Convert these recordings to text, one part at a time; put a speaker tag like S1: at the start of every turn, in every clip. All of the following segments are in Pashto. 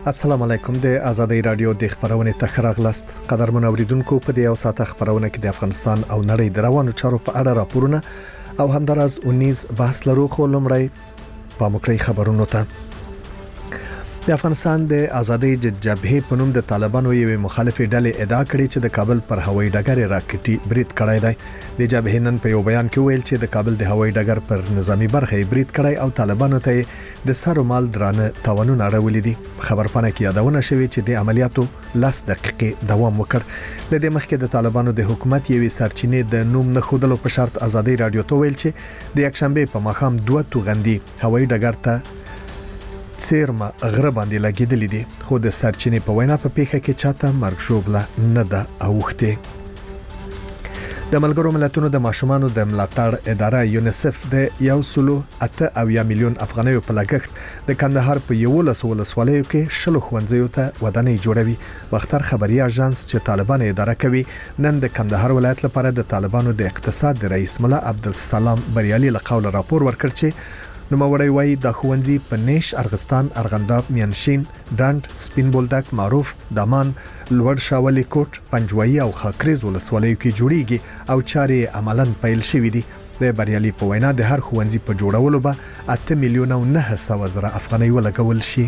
S1: السلام علیکم د آزادۍ رادیو د خبرونې ته راغلاست. قدرمن اوریدونکو په دې او ساعت خبرونه کې د افغانستان او نړۍ د روانو چارو په اړه راپورونه او همداراز 19 بحث لرو. خو لومړی په مکرې خبرونو ته. د افغانستان د آزادۍ جبهې په نوم د طالبانو یوې مخالفې ډلې ادعا کړې چې د کابل پر هوایي ډګر راکټي برید کړی دی. د جبهې نن په یو بیان کې ویل چې د کابل د هوایي ډګر پر نظامی برخه برید کړی او طالبانو ته د سر مال درانه تاوانونه اړولې دي. خبرپاڼه کې یادونه شوې چې د عملیاتو 10 دقیقې دوام وکړ. لدې مخکې د طالبانو د حکومت یوې سرچینې د نوم نه خودلو په شرط آزادۍ رادیو ته ویل چې د یکشنبه په ماښام 2 توغندي هوایي ډګر ته سیرما غره باندې لګیدلې دي. خو د سرچینې په وینا په پیښه کې چاته مرګ شوبله نه ده اوخته. د ملګرو ملتونو د ماشومانو د ملاتړ اداره یونیسف د 1.8 میلیون افغانیو په لګښت د کندهار په 11 ولسوالیو کې شلو ښوونځیو ته ودانۍ جوړوي. وختر خبري اژانس چې طالبان اداره کوي نن د کندهار ولایت لپاره د طالبانو د اقتصاد د رئیس ملا عبدالسلام بریالي له قول راپور ورکړ چې نوموړی وایي د ښوونځي په نیش، ارغستان، ارغنداب، میانشین، ډنډ، سپین بولدک، معروف، دامان، لوړ شاولی کوټ، پنجوایي او خاکریز ولسوالیو کې جوړیږي او چارې عملاً پیل شوې دي. د بریالي په وینا د هر ښوونځي په جوړولو به 8 میلیونه او 900 زره افغانۍ ولګول شي.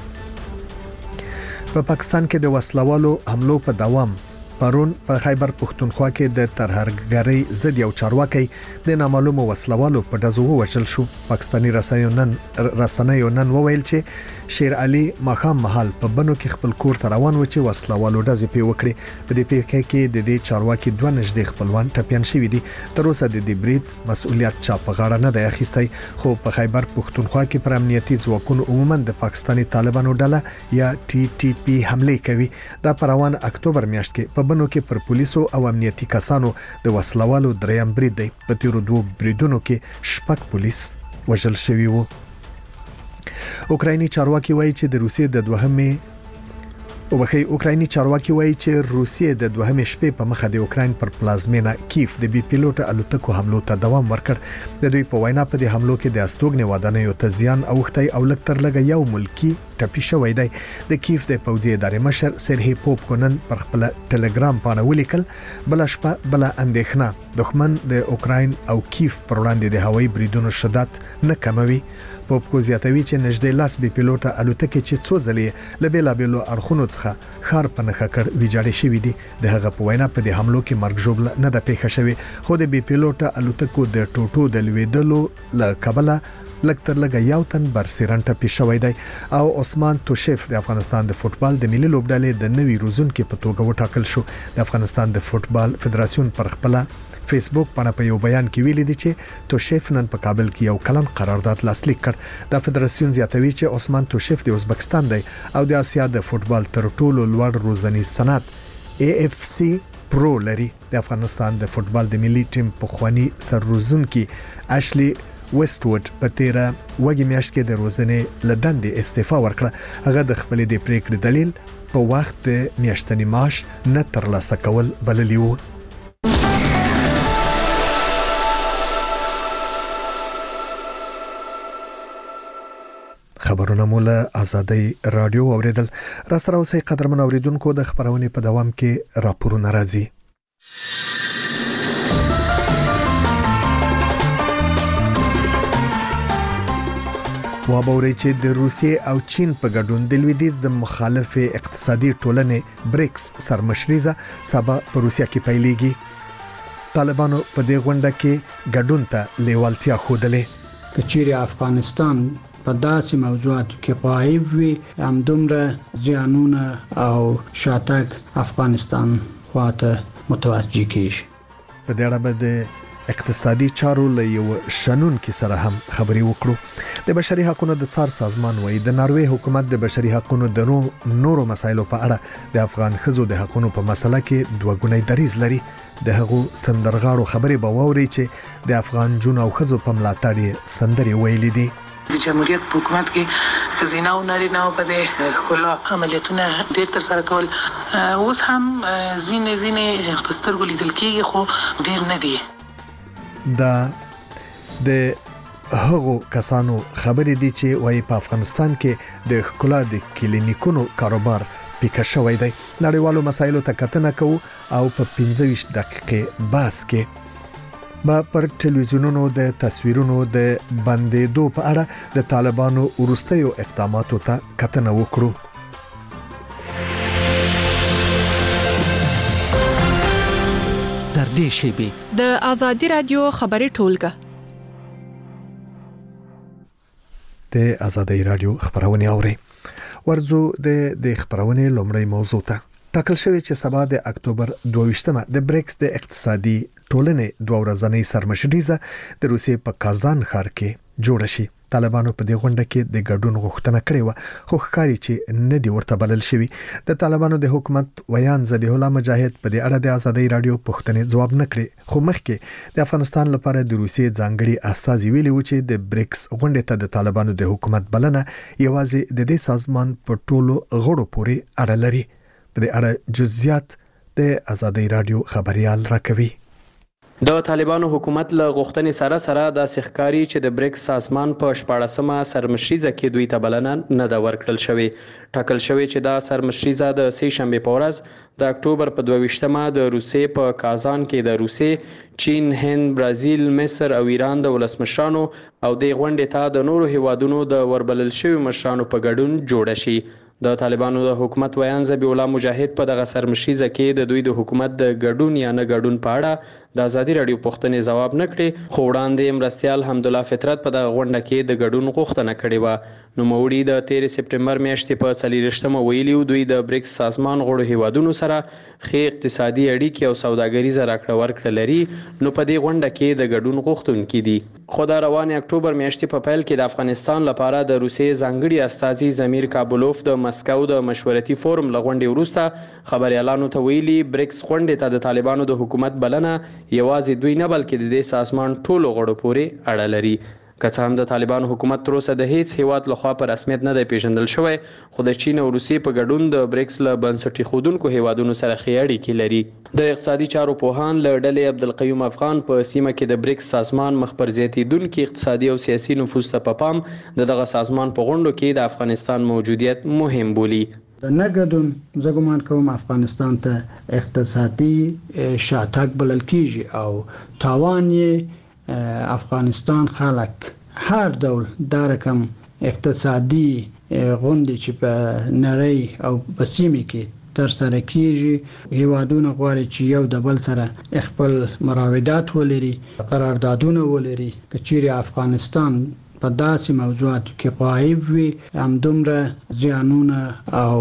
S1: په پاکستان کې د وسلوالو حملو په دوام پرون په خیبر پښتونخوا کې د ترهګرۍ ضد یو چارواکي د نامعلومو وسلوالو په ډزو ووژل شو. پاکستاني رسنیو نن وویل چې شیر علي ماښام مهال په بنو کې خپل کور ته روان و چې وسلوالو ډزې پی وکړي. په دې پیښه کې د دې چارواکي 2 نږدې خپلوان ټپيان شوي دي. تر اوسه د دې برید مسؤلیت چا په غاړه نه دی اخیستی. خو په خیبر پښتونخوا کې پر امنیتي ځواکونو عموما د پاکستاني طالبانو ډله یا TTP حمله کوي. دا په روان اکتوبر میاشت کې په بنو کې پر پولیسو او امنیتي کسانو د وسلوالو دریم برید دی. په تیرو 2 بریدونو کې 6 پولیس وژل شوي وو. اوکرایني چارواکي وایي چې د روسیې د روسیې د دوهمې شپې په مخه د اوکراین پر پلازمینه کیف د بي پیلوټ الوتکو حملو ته دوام ورکړ. د دوی په وینا په دې حملو کې د استوګنې ودانیو ته زیان اوختی او لکتر لګ یو ملکی ټپي شوی دی. د کیف د پوځي ادارې مشر سرهی پوپکونن پر خپل ټلګرام باندې ولیکل بل شپه بل اندېښنه دښمن د اوکراین او کیف پر وړاندې د هوایي بریدونو شدت نه کموي. پوپکو زیاتوي چې نږدې 10 بي پیلوټ الوتکې چې څو ځلې له بیلابیلو اړخونو څخه خار په نخښه کړ ویجاړې شوې دي. د هغه په وینا په دې حملو کې مرګ ژوبله نه ده پیښه شوې. خو د بي پیلوټ الوتکو د ټوټو د لویدلو له کبله لکتر لګ یو تن برسیران ټپي شوی دی. او عثمان توشیف د افغانستان د فوتبال د ملي لوبډلې د نوي روزونکو په توګه وټاکل شو. د افغانستان د فوتبال فدراسیون پر خپل فیسبوک باندې په یو بیان کې ویلي دي چې توشیف نن په کابل کې یو کلن قرارداد لاسلیک کړ. د فدراسیون زیاتوي چې عثمان توشیف د ازبکستان دی او د آسیا د فوتبال تر ټولو لوړ روزنیز صنعت AFC پرو لري. د افغانستان د فوتبال د ملي ټیم پخوانی سرروزونکي اشلی ویسټوډ په 13 وګي میاشت کې د روزنې لدندې استعفا ورکړه. هغه د خپل د پریکړې دلیل په وخت د میاشتنی معاش نه ترلاسه کول بللی وو. خبرونه مولا آزادۍ رادیو اوریدل. را سره اوسئ قدرمن اوریدونکو. د خبرونې په دوام کې راپورونه راځي. وابوري چې د روسیې او چین په ګډون د لویدیز د مخالف اقتصادي ټولنې بریکس سرمشريزه سبا په روسیا کې پیلېږي. طالبانو په دې غونډه کې ګډون ته لیوالتیا ښودلې.
S2: کچېرې افغانستان په داسې موضوعاتو کې غایب وي همدومره زیانونه او شاتګ افغانستان خواته متوجه کیږي.
S1: په دې اړه به د اقتصادي چارو له یو شنون کې سره هم خبري وکړو. د بشري حقوقو د څار سازمان وایي د ناروې حکومت د بشري حقوقو د نورو مسایلو په اړه د افغان خزو د حقوقو په مسله کې دوه ګونی دریځ لري. د هغو سندرغاړو خبري به ووري چې د افغان جون او خزو په ملاتړ سندري ویلي دي.
S3: د جمهوریت په حکومت کې زینا او نارینه په دې خلا عملیاتونه ډېر تر سره کول اوس هم زینې پسترګو لیدل کېږي خو ډېر نه دي.
S1: د هغو کسانو خبرې دي چې وايي په افغانستان کې د ښکلا د کلینیکونو کاروبار پیکه شوی دی. نړیوالو مسایلو ته کتنه کوو او په 15 دقیقې بحث کې پر ټلویزیونونو د تصویرونو د بندېدو په اړه د طالبانو وروستیو اقداماتو ته کتنه وکړو.
S4: تر دې شیبې
S5: د آزادي رادیو خبري ټولګه
S1: د آزادي رادیو خبرونه اوري. ورزو د خبرونه لومړی موضوع ته ټاکل شوی چې سبا د اکتوبر 22مه د بریکس د اقتصادي ټولنې دوه ورځنۍ سرمشریزه د روسیې په کازان ښار کې جوړ شي. طالبانو په دې غونډه کې د ګډون غوښتنه کړې و، خو ښکاري چې نه دی ورته بلل شوی. د طالبانو د حکومت ویان ذبیح الله مجاهد په دې اړه د آزادي رادیو پوښتنې ځواب نه کړی، خو مخکې د افغانستان لپاره د روسیې ځانګړي استازي ویلي و چې د بریکس غونډې ته د طالبانو د حکومت بلنه یوازې د دې سازمان په ټولو غړو پورې اړه لري. په دې اړه جزئیات د آزادي رادیو خبريال راکوي.
S6: د طالبانو حکومت له غوښتنې سره سره د ښکاری چې د بریکس سازمان په 14مه سرمشریزه کې دوی ته بلنه نه دا ورکړل شوی. ټاکل شوی چې دا سرمشریزه د سه شنبه په ورځ د اکتوبر په 22مه د روسیې په کازان کې د روسیې، چین، هند، برازیل، مصر او ایران د ولسمشرانو او د غونډې ته د نورو هیوادونو د وربلل شوی مشرانو په ګډون جوړ شي. د طالبانو د حکومت ویان ذبیح الله مجاهد په دغه سرمشریزه کې د دوی د حکومت د ګډون یا نه ګډون په اړه د آزادي رادیو پوښتنې ځواب نه کړي، خو وړاندې مرستیال حمدالله فطرت په دغه غونډه کې د ګډون غوښتنه کړې و. نوموړي د 13 سپټمبر میاشتې په 40مه ویلي دوی د بریکس سازمان غړو هیوادونو سره ښې اقتصادي اړیکې او سوداګریزه راکړه ورکړه لري، نو په دې غونډه کې د ګډون غوښتونکي دي. خو د روانې اکتوبر میاشتې په پیل کې د افغانستان لپاره د روسیې ځانګړي استازي زمیر کابلوف د مسکو د مشورتي فورم لغونډې وروسته خبريالانو ته ویلي بریکس غونډې ته د طالبانو د حکومت بلنه یوازې دوی نه بلکې د دې سازمان ټولو غړو پورې اړه لري. که څه هم د طالبانو حکومت تر اوسه د هیڅ هیواد لخوا په رسمیت نه دی پیژندل شوی، خو د چین او روسیې په ګډون د بریکس له بنسټي خودونکو هیوادونو سره ښې اړیکې لري. د اقتصادي چارو پوهان له ډلې عبدالقیوم افغان په سیمه کې د بریکس سازمان مخ پر زیاتیدونکي اقتصادي او سیاسي نفوذ ته په پام دغه سازمان په غونډو کې د افغانستان موجودیت مهم بولي.
S2: د نګدون زګومان کوم افغانستان ته اقتصادي شاتګ بلل کیږي او تاوان یې افغانستان خلک هر ډول د رقم اقتصادي غونډې چې په نړۍ او په سیمه کې تر سره کیږي، هیوادونه غواړي چې یو د بل سره خپل مراودات ولري، قراردادونه ولري. کچېرې افغانستان په داسې موضوعاتو کې غایب وي، همدومره زیانونه او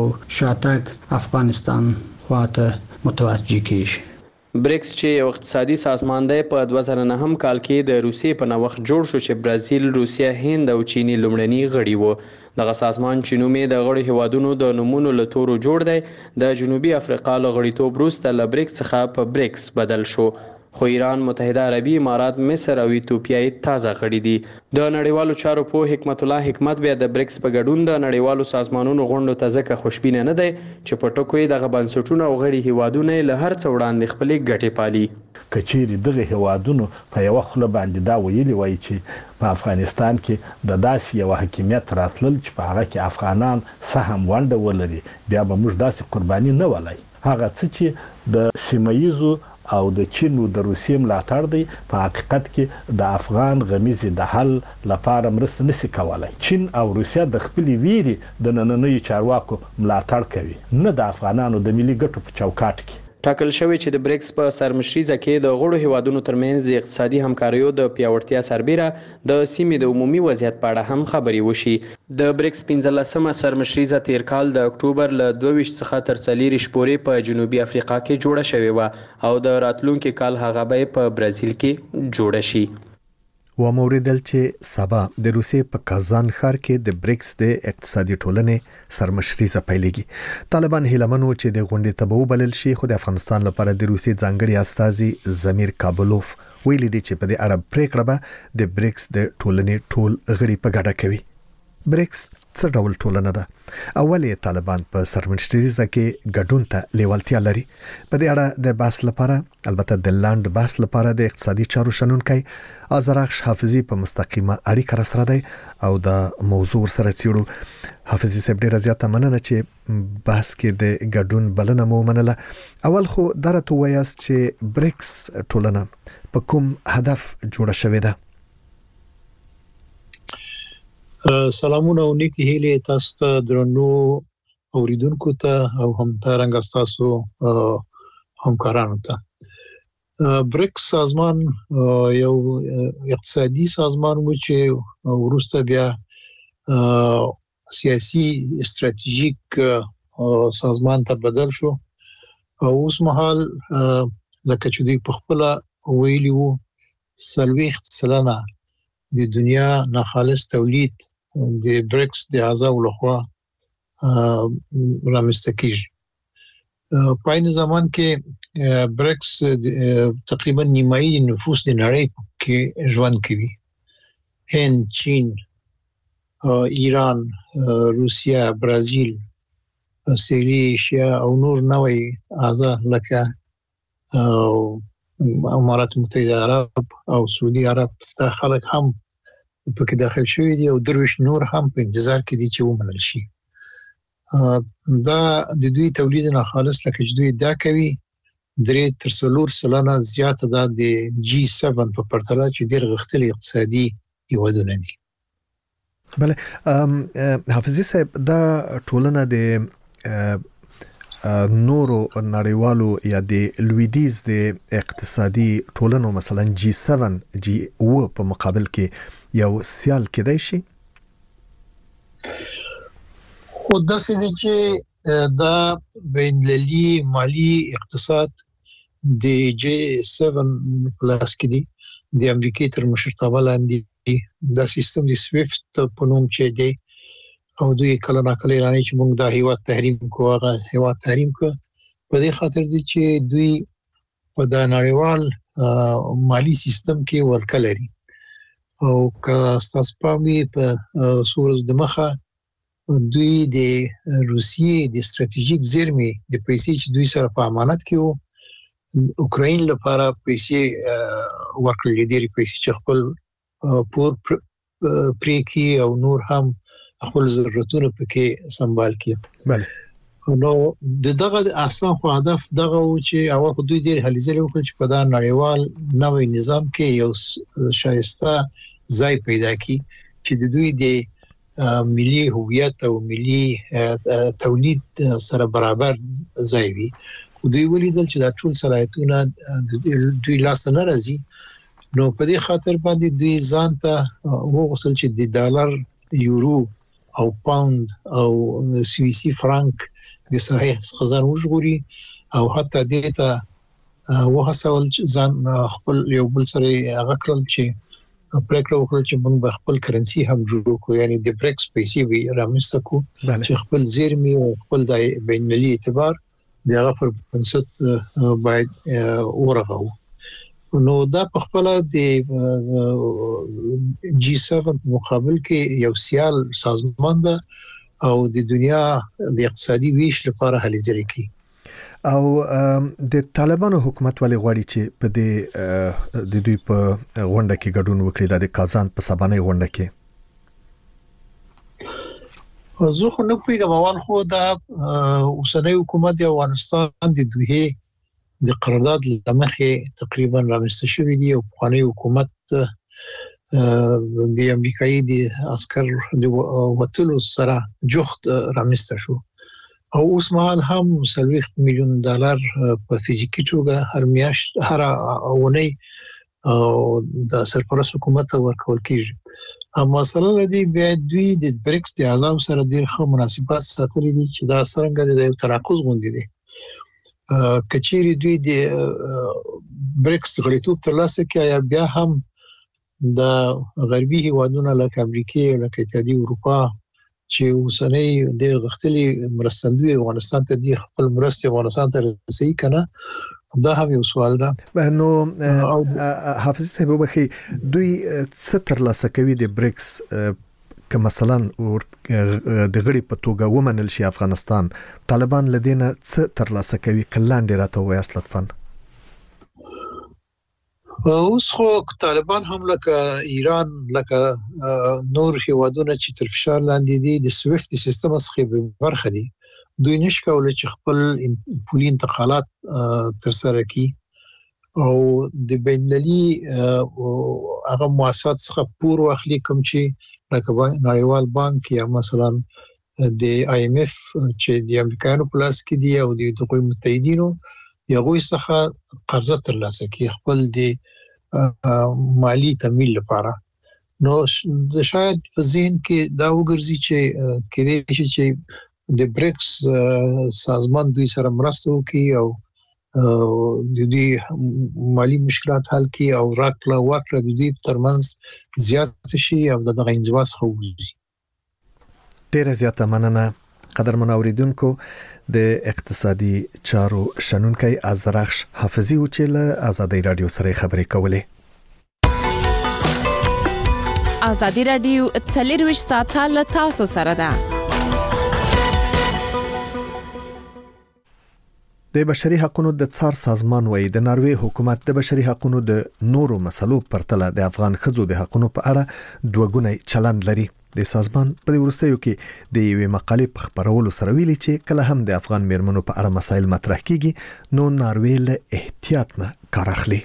S2: شاتګ افغانستان خواته متوجه کیږي.
S6: بریکس چې یو اقتصادي سازمان دی په 2009 کال کې د روسیې په نوښت جوړ شو چې برازیل، روسیه، هند او چینی لومړني غړي وو. دغه سازمان چې نوم یې د غړو هیوادونو د نومونو له تورو جوړ دی، د جنوبي افریقا له غړیتوب وروسته له بریکس څخه په بریکس بدل شو. خو ایران، متحده عربي امارات، مصر او ایتوپیا تازه غړي دي. د نړیوالو چارو په حکمت الله حکمت بیا د بریکس په ګډون د نړیوالو سازمانونو غونډو ته ځکه خوشبینه نه دی چې په ټکو یې دغه بنسټونه او غړي هیوادونه له هر څه وړاندې خپلې ګټې پالي.
S7: کچېرې دغه هیوادونو په یو خوله باندې دا ویلي وای چې په افغانستان کې د داسې یو حکومت راتلل چې په هغه کې افغانان سهم ونډه ولري، بیا به موږ داسې قرباني نه ولای. هغه څه چې د سیمایزو او د چین او د روسیې ملاتړ دی، په حقیقت کې د افغان غمیزې د حل لپاره مرسته نشي کولای. چین او روسیه د خپلې ویرې د نننیو چارواکو ملاتړ کوي، نه د افغانانو د ملي ګټو په چوکاټ کې.
S6: ټاکل شوی چې د بریکس په سرمشریزه کې د غړو هیوادونو ترمنځ د اقتصادي همکاریو د پیاوړتیا سربیره د سیمې د عمومي وضعیت په اړه هم خبرې وشي. د بریکس 15مه سرمشریزه تیر کال د اکتوبر له 22 څخه تر 40 پورې په جنوبي افریقا کې جوړه شوې و او د راتلونکي کال هغه به په برازیل کې جوړه شي.
S1: و موریدل چې سبا د روسیې په کازان ښار کې د بریکس د اقتصادي ټولنې سرمشریزه پیلېږي. طالبان هیلمن و چې د غونډې ته به وبلل شي، خو د افغانستان لپاره د روسیې ځانګړي استازي زمیر کابلوف ویلي دي چې په دې اړه پریکړه به د بریکس د ټولنې ټول غړي په ګډه کوي. بریکس څه ډول ټولنه ده؟ اولې طالبان په سرمنشریزه کې ګډون ته لیوالتیا لري. په دې اړه د بحث لپاره البته د لاند بحث لپاره د اقتصادي چارو شنونکي آذرخش حافظي په مستقیمه اړیکه سره دی او د موضوع سره څیړو. حافظي صاحب ډیره زیاته مننه چې بحث کې د ګډون بلنه مو منله. اول خو درته وایاست چې بریکس ټولنه په کوم هدف جوړه شوې ده؟
S8: سلامونه او نیکی هیله تاسو ته درنو اوریدونکو ته او هم ترنګ تاسو همکارانو ته. بریکس سازمان یو اقتصادي سازمان و چې وروسته بیا سیاسي استراتیژیک سازمان ته بدل شو او اوس مهال لکه چې دوی په خپل ویلي وو 40% د دنیا ناخالص تولید د بریکس د اعضاء لخوا رامنځته کیږي. په عین زمان کې بریکس تقریبا نیمایي نفوس د نړۍ کې ژوند کوي. هند، چین، ایران، روسیا، برازیل، استرالیا او نور نوې اعضاء لکه امارات متحده عرب او سعودي عرب ته خلک هم پکې داخل شوی دي او درویش نور هم په انتظار کې دي چې ومنل شي. دا د دوی تولید نه خالص لکه چې دوی دا کوي 3% زیاته ده د G7 په پرتله چې ډېر غښتلي اقتصادي هیوادونه دي.
S1: بله حافظي صاحب دا ټولنه د نورو نړیوالو یا د لویدیز د اقتصادي ټولنو مثلا G7 G7 په مقابل کې یو سیال کېدای شي؟
S8: خو داسې دي چې دا بین‌المللي مالی اقتصاد د G7 پلاس کې دي د امریکای تر مشرتابه لاندې دا سیستم د سویفت په نوم چې دی او دوی کله ناکله اعلان چې موږ دا هیواد تحریم کوو هغه هیواد تحریم کوو په دې خاطر دي چې دوی په دا نړیوال مالی سیستم کې ورکه لري او که تاسو پامي په سورز د مخه دوی د روسیې د استراتیژیک زیرمې د پیسې چې دوی سره په امانت کې وو اوکراین لپاره پیسې ورکړل دي پیسې چې خپل پور پریکي او نور هم خپل ضرورتونه پکې سنبال کړي.
S1: بله
S8: نو دغه اساس خو هدف دغه و چې اول خو دوی ډېر هلې ځلې وکړي چې په دا نړیوال نوې نظام کې یو شایسته ځای پیدا کړي چې د دوی د ملي هویت او ملي تولید سره برابر ځای وي. دوی ولیدل چې دا ټول صلاحیتونه دوی لاس نه راځي نو په دې خاطر باندې دوی ځان ته وغوښتل چې د ډالر، یورو او پاوند او سویسي فرانک د صحیح خزان وژغوري او حتی دته وهڅول ځان خپل یو بل سره هغه کړل چې پریکړه وکړه چې موږ به خپل کرنسي هم جوړ کړو یعنی د بریکس پیسې وی رامنځته کو چې خپل زیرمې او خپل د بین‌المللي اعتبار دغه پر بنسټ باید ورغو. نو دا په خپل د G7 مقابل کې یو سیال سازمان ده او د دنیا د اقتصادي ویش لپاره هلې ځلې کوي.
S1: او د طالبانو حکومت ولې غواړي چې په د دوی په غونډه کې ګډون وکړي د کازان په سبانه غونډه کې؟
S8: زه خو نه پوهیږم اول خو دا اوسنۍ حکومت د افغانستان د دوی د قرارداد لمخې تقریبا رامنځته شوې دي او پخوانی حکومت د امریکایي د عسكر د وټلو سره جوخت رامنځته شو او اوس مهال هم $30 میلیون په فزیکی توګه هر میاشت هر اونۍ د سرپرست حکومت ورکول کیږي. اما مسله لدی بیا دوی د بریکس د اعضاء سره ډیر ښه مناسبات ساتلي دي چې دا څنګه د تراکوز غونډې دي کچېری دوی د بریکس غړیتوب ترلاسه کړي بیا هم د غربي هیوادونو لکه امریکا لکه اتحادیه اروپا چې اوسنۍ ډېر غښتلي مرستندوی افغانستان ته دی خپل مرستې افغانستان ته رسي کنه دا هم یو سوال ده.
S1: نو حافظ صاحب وبخي دوی څه ترلاسه کوي د بریکس که مثلا د غړي په توګه ومنل شي افغانستان، طالبان لدينا څه ترلاسه کوي؟ کلاندې راته وایاست لطفا.
S8: اوس خو طالبان هم لکه ایران لکه نور هیوادونه چې تر فشار لاندې دي د سویفت سیستم څخه برخه دي، دوی نشي کولای چې خپل پولي انتقالات ترسره کړي او د بینالمللي هغه مؤسسات څخه پور واخلي کوم چې لکه نړیوال بانک یا مثلا د IMF چې د امریکایانو په لاس کې دی او د دوی متحدینو یغوي څخه قرضه ترلاسه کړي خپل د مالی تمویل لپاره. نو د شاید په ذهن کې دا وګرځي چې کېدای شي چې د بریکس سازمان دوی سره مرسته وکړي او د دې مالی مشکلات حل کړي او راکړه ورکړه د دې ترمنځ زیات شي او دغه انزوا څخه وځي.
S1: ډیره زیاته مننه قدرمن اوریدونکو. د اقتصادي چارو شنونکي ازرخش حافظي او چې له آزادۍ رادیو سره خبرې کولې.
S5: آزادۍ رادیو 24 ساعته له تاسو سره ده.
S1: د بشري حقوقو د څار سازمان وایي د ناروې حکومت د بشري حقوقو د نورو مسلو پرتله د افغان ښځو د حقوقو په اړه دوګونی چلند لري. د سازمان په وروستیو کې د یوې مقالې په خبرولو سره ویلي چې کله هم د افغان میرمنو په اړه مسایل مطرح کیږي نو ناروې له احتیاط نه کار اخلي.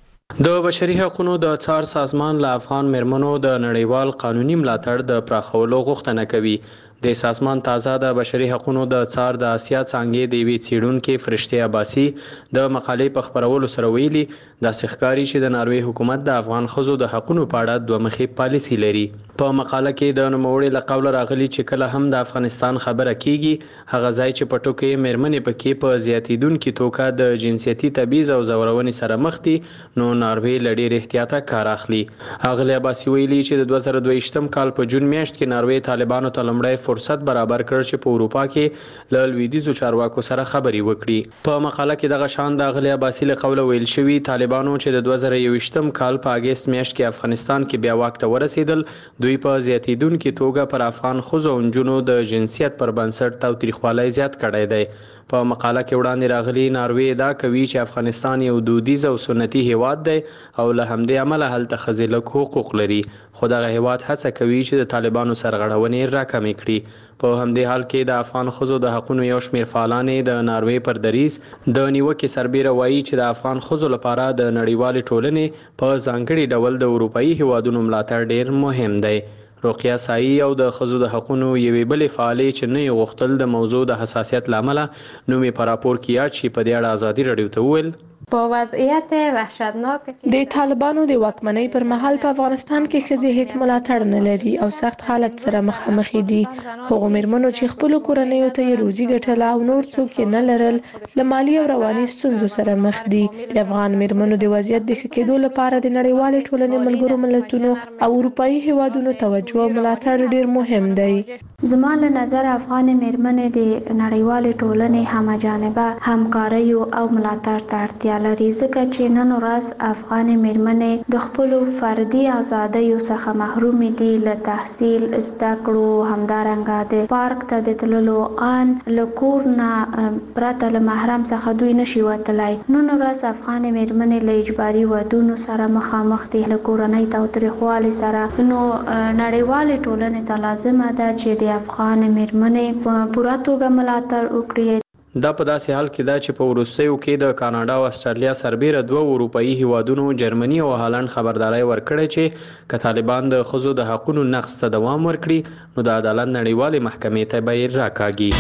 S6: د بشري حقوقو د څار سازمان له افغان میرمنو د نړیوال قانوني ملاتړ د پراخولو غوښتنه کوي. د سازمان تازه د بشري حقوقو د څار د آسیا څنګه د وی څیړونکو فرشته عباسي د مقالې په خبرولو سره ویلي د سخکاری چې د ناروې حکومت د افغان خزو د حقوقو په اړه دوه مخې پالیسی لري. په مقاله کې د نوموړي له قوله راغلي چې کله هم د افغانستان خبره کیږي هغه ځای چې پټو کې میرمنې پکې په زیاتیدونکو توګه د جنسيتي تبعیض او زورونې سره مخ دي نو ناروې لړې احتیاطه کار اخلي. اغلی عباسي ویلي چې د 2022 کال په جون میاشت کې ناروې طالبانو ته لمړی فرصت برابر کړ چې په اروپا کې له لویدیزو چارواکو سره خبري وکړي. په مقاله کې دغه شان د اغلی عباسي له قوله ویل شوی طالبانو چې د 2021 کال په اگست میاشت کې افغانستان کې بیا واک ته ورسېدل دوی په زیاتیدونکو توګه پر افغان خزو او جنونو د جنسیت پر بنسټ تاوتریخوالي زیات کړی دی. په مقاله کې وړاندې راغلي ناروې دا کوي چې افغانستان یو دودیز او سنتي هیواد دی او له همدې عمله هلته ښځې حقوق لري خو دغه هیواد هڅه کوي چې د طالبانو سرغړونې راکمې کړي. په همدې حال کې د افغان خزو د حقوقو یو شمېر فعالان د ناروې پر دریز د نیوکې سربېره وایي چې د افغان خزو لپاره د نړیوال ټولنې په ځانګړي ډول د اروپאי هیوادونو ملاتړ ډېر مهم دی. روقیه سایی او د خزو د حقوقو یوې بلې فعالې چې نه غوښتل د موضوع د حساسیت لامل نومي پر راپور کې یاد شي په دې اړه آزادۍ رادیو ته وویل
S9: با وضعیت وحشتناک
S10: د طالبانو د واکمنۍ پر مهال په افغانستان کې ښځې هیڅ ملاتړ نه لري او سخت حالت سره مخامخ دي. هغو میرمنو چې خپل کورنیو ته یې روزي ګټله او نور څوک یې نه لرل له مالي او رواني ستونزو سره مخ دي. د افغان میرمنو د وضعیت د ښه کېدو لپاره د نړیوالې ټولنې ملګرو ملتونو او اروپאי هیوادونو توجه او ملاتړ ډیر مهم دی.
S9: زما له نظر افغان میرمنې د نړیوالې ټولنې همجانبه همکاري او ملاتړ ته اړتیا لري ځکه چې نن ورځ افغان میرمنې د خپل فردي ازادۍ څخه محروم دي. له تحصیل زده کړو همدارنګه د پارک ته د تللو ان له کور نه پرته له محرم څخه دوی نشي وتلای. نن ورځ افغان میرمنې له اجباري ودونو سره مخامخ دي له کورنۍ تاوتریخوالي سره. نو نړیوالې ټولنې ته لازمه ده چې د افغان میرمنې په پوره توګه ملاتړ وکړي.
S6: دا په داسې حال کې دا چې په وروستیو کې د کاناډا او استرالیا سربېره دوه اروپאי هیوادونو جرمني او هالند خبرداري ورکړې چې که طالبان د خزو د حقوقو نقض ته دوام ورکړي نو د عدالت نړیوالې محکمې ته به راکاږي.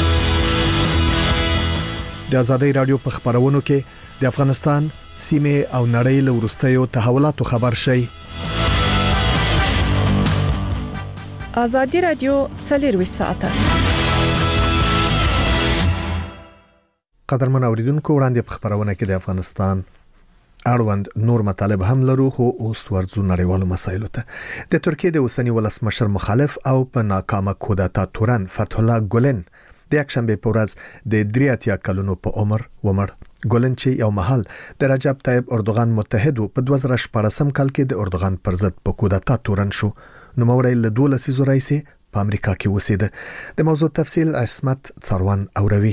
S1: د آزادۍ رادیو په خبرونو کې د افغانستان سیمه او نړۍ له وروستیو تحولاتو خبر شي.
S5: آزادۍ رادیو 24 ساعته.
S1: قدرمن اوریدونکو وړاندې په خبرونه کې د افغانستان اړوند نور مطالب هم لرو خو اوس ورځو نړیوالو مسایلو ته. د ترکیه د اوسنی ولسمشر مخالف او په ناکامه کودتا تورن فتح الله ګولن د یکشنبه په ورځ د 83 کلونو په عمر ومړ. ګولن چې یو مهال د رجب طیب اردوغان متحد په 2014 کال کې د اردوغان پر ضد په کودتا تورن شو. نوموړی له 12 لسیزو راهیسې په امریکا کې اوسېده. د موضوع تفصیل عصمت څاروان اوروي.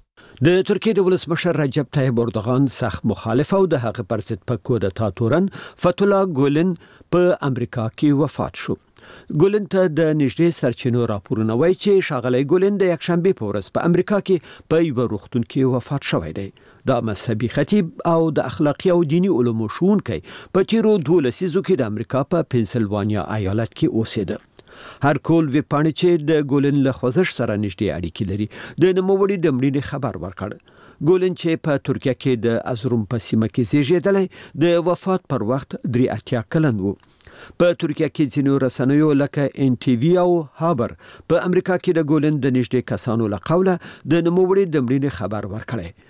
S11: د ترکیې د ولسمشر رجب طیب اردوغان سخت مخالف او د هغه پر ضد په کودتا تورن فتولا ګولن په امریکا کې وفات شو. ګولن ته د نږدې سرچینو راپورونه وایي چې ښاغلی ګولن د یکشنبه په ورځ په امریکا کې په یو روغتون کې وفات شوی دی. د مذهبي خطیب او د اخلاقي او دینی علومو ښوونکی په تیرو 12 لسیزو کې د امریکا په پنسلوانیا ایالت کې اوسېده. هر کول وی پاڼې چې د ګولن له خوځښت سره نږدې اړیکې لري د نوموړي د مړینې خبر ورکړ. ګولن چې په ترکیه کې د ازروم په سیمه کې زیږېدلی د وفات پر وخت 83 کلن و. په ترکیه کې ځینو رسنیو لکه NTV او هابر په امریکا کې د ګولن د نږدې کسانو له قوله د نوموړي د مړینې خبر ورکړی.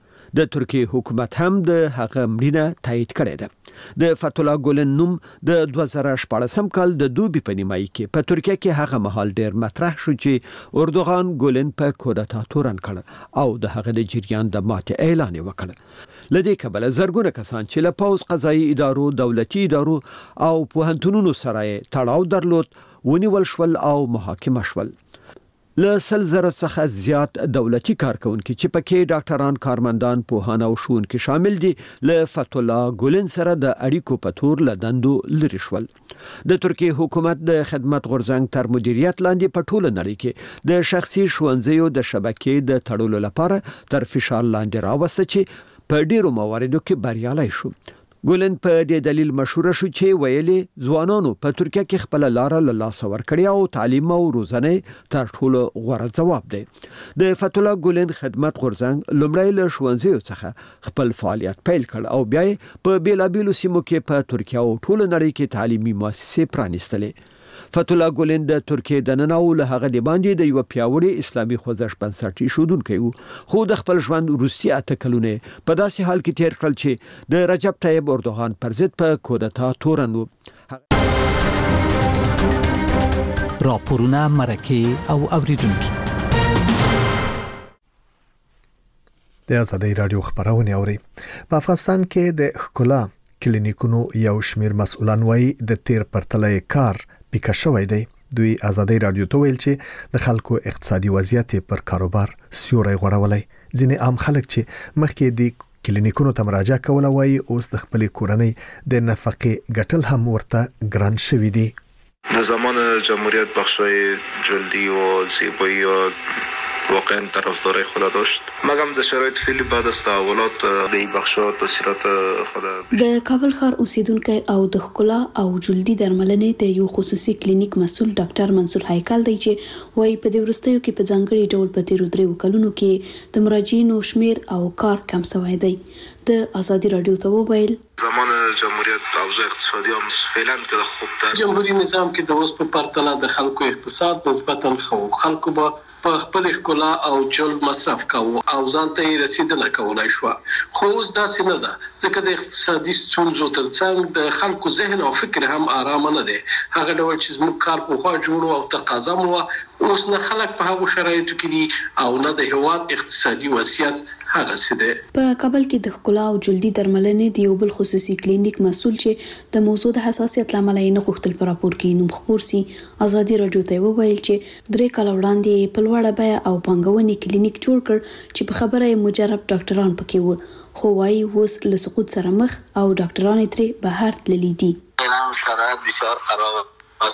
S11: د ترکیه حکومت هم د هغه مړینه تایید کړې ده. د فتولا ګولن نوم د 2014 کال د دوبي په نیمایي کې په ترکیه کې هغه مهال ډیر مطرح شو چې اردوغان ګولن په کودتا تورن کړ او د هغه د جریان د ماتې اعلان وکړ. لدې کبله زرګونه کسان چې له پوز قضایي ادارو، دولتي ادارو او پوهنتونونو سره تړاو درلود ونیول شول او محاکمه شول. له 100,000 څخه زیات دولتي کارکونکي چې پکې ډاکټران، کارمندان، پوهان او ښوونکي شامل دي له فتولا ګولن سره د اړیکو په تور له دندو لري شول. د ترکیه حکومت د خدمت غورځنګ تر مدیریت لاندې په ټوله نړۍ کې د شخصي ښوونځیو د شبکې د تړلو لپاره تر فشار لاندې راوسته چې په ډیرو مواردو کې بریالي شو. ګولن په دې دلیل مشهور شو چې ویلي ځوانانو په ترکیه کې خپل لار له لاسه ورکړی او تعلیم او روزنه تر ټولو غوره ځواب دی. د فتولا ګولن خدمت غورځنګ لومړی له ښوونځیو څخه خپل فعالیت پیل کړ او بیا په بیلابیلو سیمو کې په ترکیه او ټوله نړۍ کې تعلیمي مؤسسې پرانیستلې. فتولا ګولن د ترکیه د نن او له هغه د باندې د یو پیاوړي اسلامي خوځښت بنسټ ایښودونکی و، خو د خپل ژوند وروستي 8 کلونه په داسې حال کې تیر کړل چې د رجب طیب اردوغان پر ضد په کودتا تورن و.
S4: راپورونه، مرکه او اوریدونکو
S1: د ازادي رادیو خبرونه اوري. په افغانستان کې د ښکلا کلینیکونو یو شمیر مسؤلان وایي د تیر پرتلې کار پیکه شوی دی. دوی ازادي رادیو ته ویل چې د خلکو اقتصادي وضعیت پر کاروبار سیوري غوړولای. ځینې عام خلک چې مخکې د کلینیکونو ته مراجعه کوله وایي اوس د خپل کورنۍ د نفقې ګټل هم ورته ګران شوی دی.
S12: در زمان جمهوریت بخشای جلدی و زیبایی و واقعا طرفدارای خود داشت. مګم د شرایط فعلی بعد از تحولات د بخشا تاثیرات خود
S13: د کابل ښار اوسیدونکو او د ښکلا او جلدی درملنې د یو خصوصي کلینیک مسؤل ډاکټر منصور هیکل دی چې وایي په دې ورستیو کې په ځانګړي ډول په تیرو 3 کلونو کې د مراجعینو شمیر او کار کم شوی دی. د ازادي رادیو ته وویل
S12: زمان جمهوریت اوضاع اقتصادی هم فعلا که خوب ده.
S14: جمهوری نظام کې د اوس په پرتله د خلکو اقتصاد نسبتا خو خلکو به په خپل ښکلا او جلد مصرف کوو او ځان ته رسیدنه کولای شو. خو اوس داسې نه ده ځکه د اقتصادي ستونزو ترڅنګ د خلکو ذهن او فکر هم آرام نه دی. هغه ډول چې زموږ کار په خوا جوړو او تقاضا مو اوس نه خلک په هغو شرایطو کې دي او نه د هیواد اقتصادي وضعیت هغه سده.
S13: په کابل کې د ښکلا او جلدی درملنې د یو بل خصوصي کلینیک مسؤل چې د موضوع د حساسیت لامل یې نه غوښتل پر راپور کې نوم خبر سي. ازادي رادیو ته وویل چې 3 کال وړاندې په لوړه بیه او پنګونې کلینیک جوړ کړ چې په خبره یې مجرب ډاکټران پکې وو، خو وايي اوس له سقوط سره مخ او ډاکټران ترې بهر تللي دي.
S15: شرایط بسیار خراب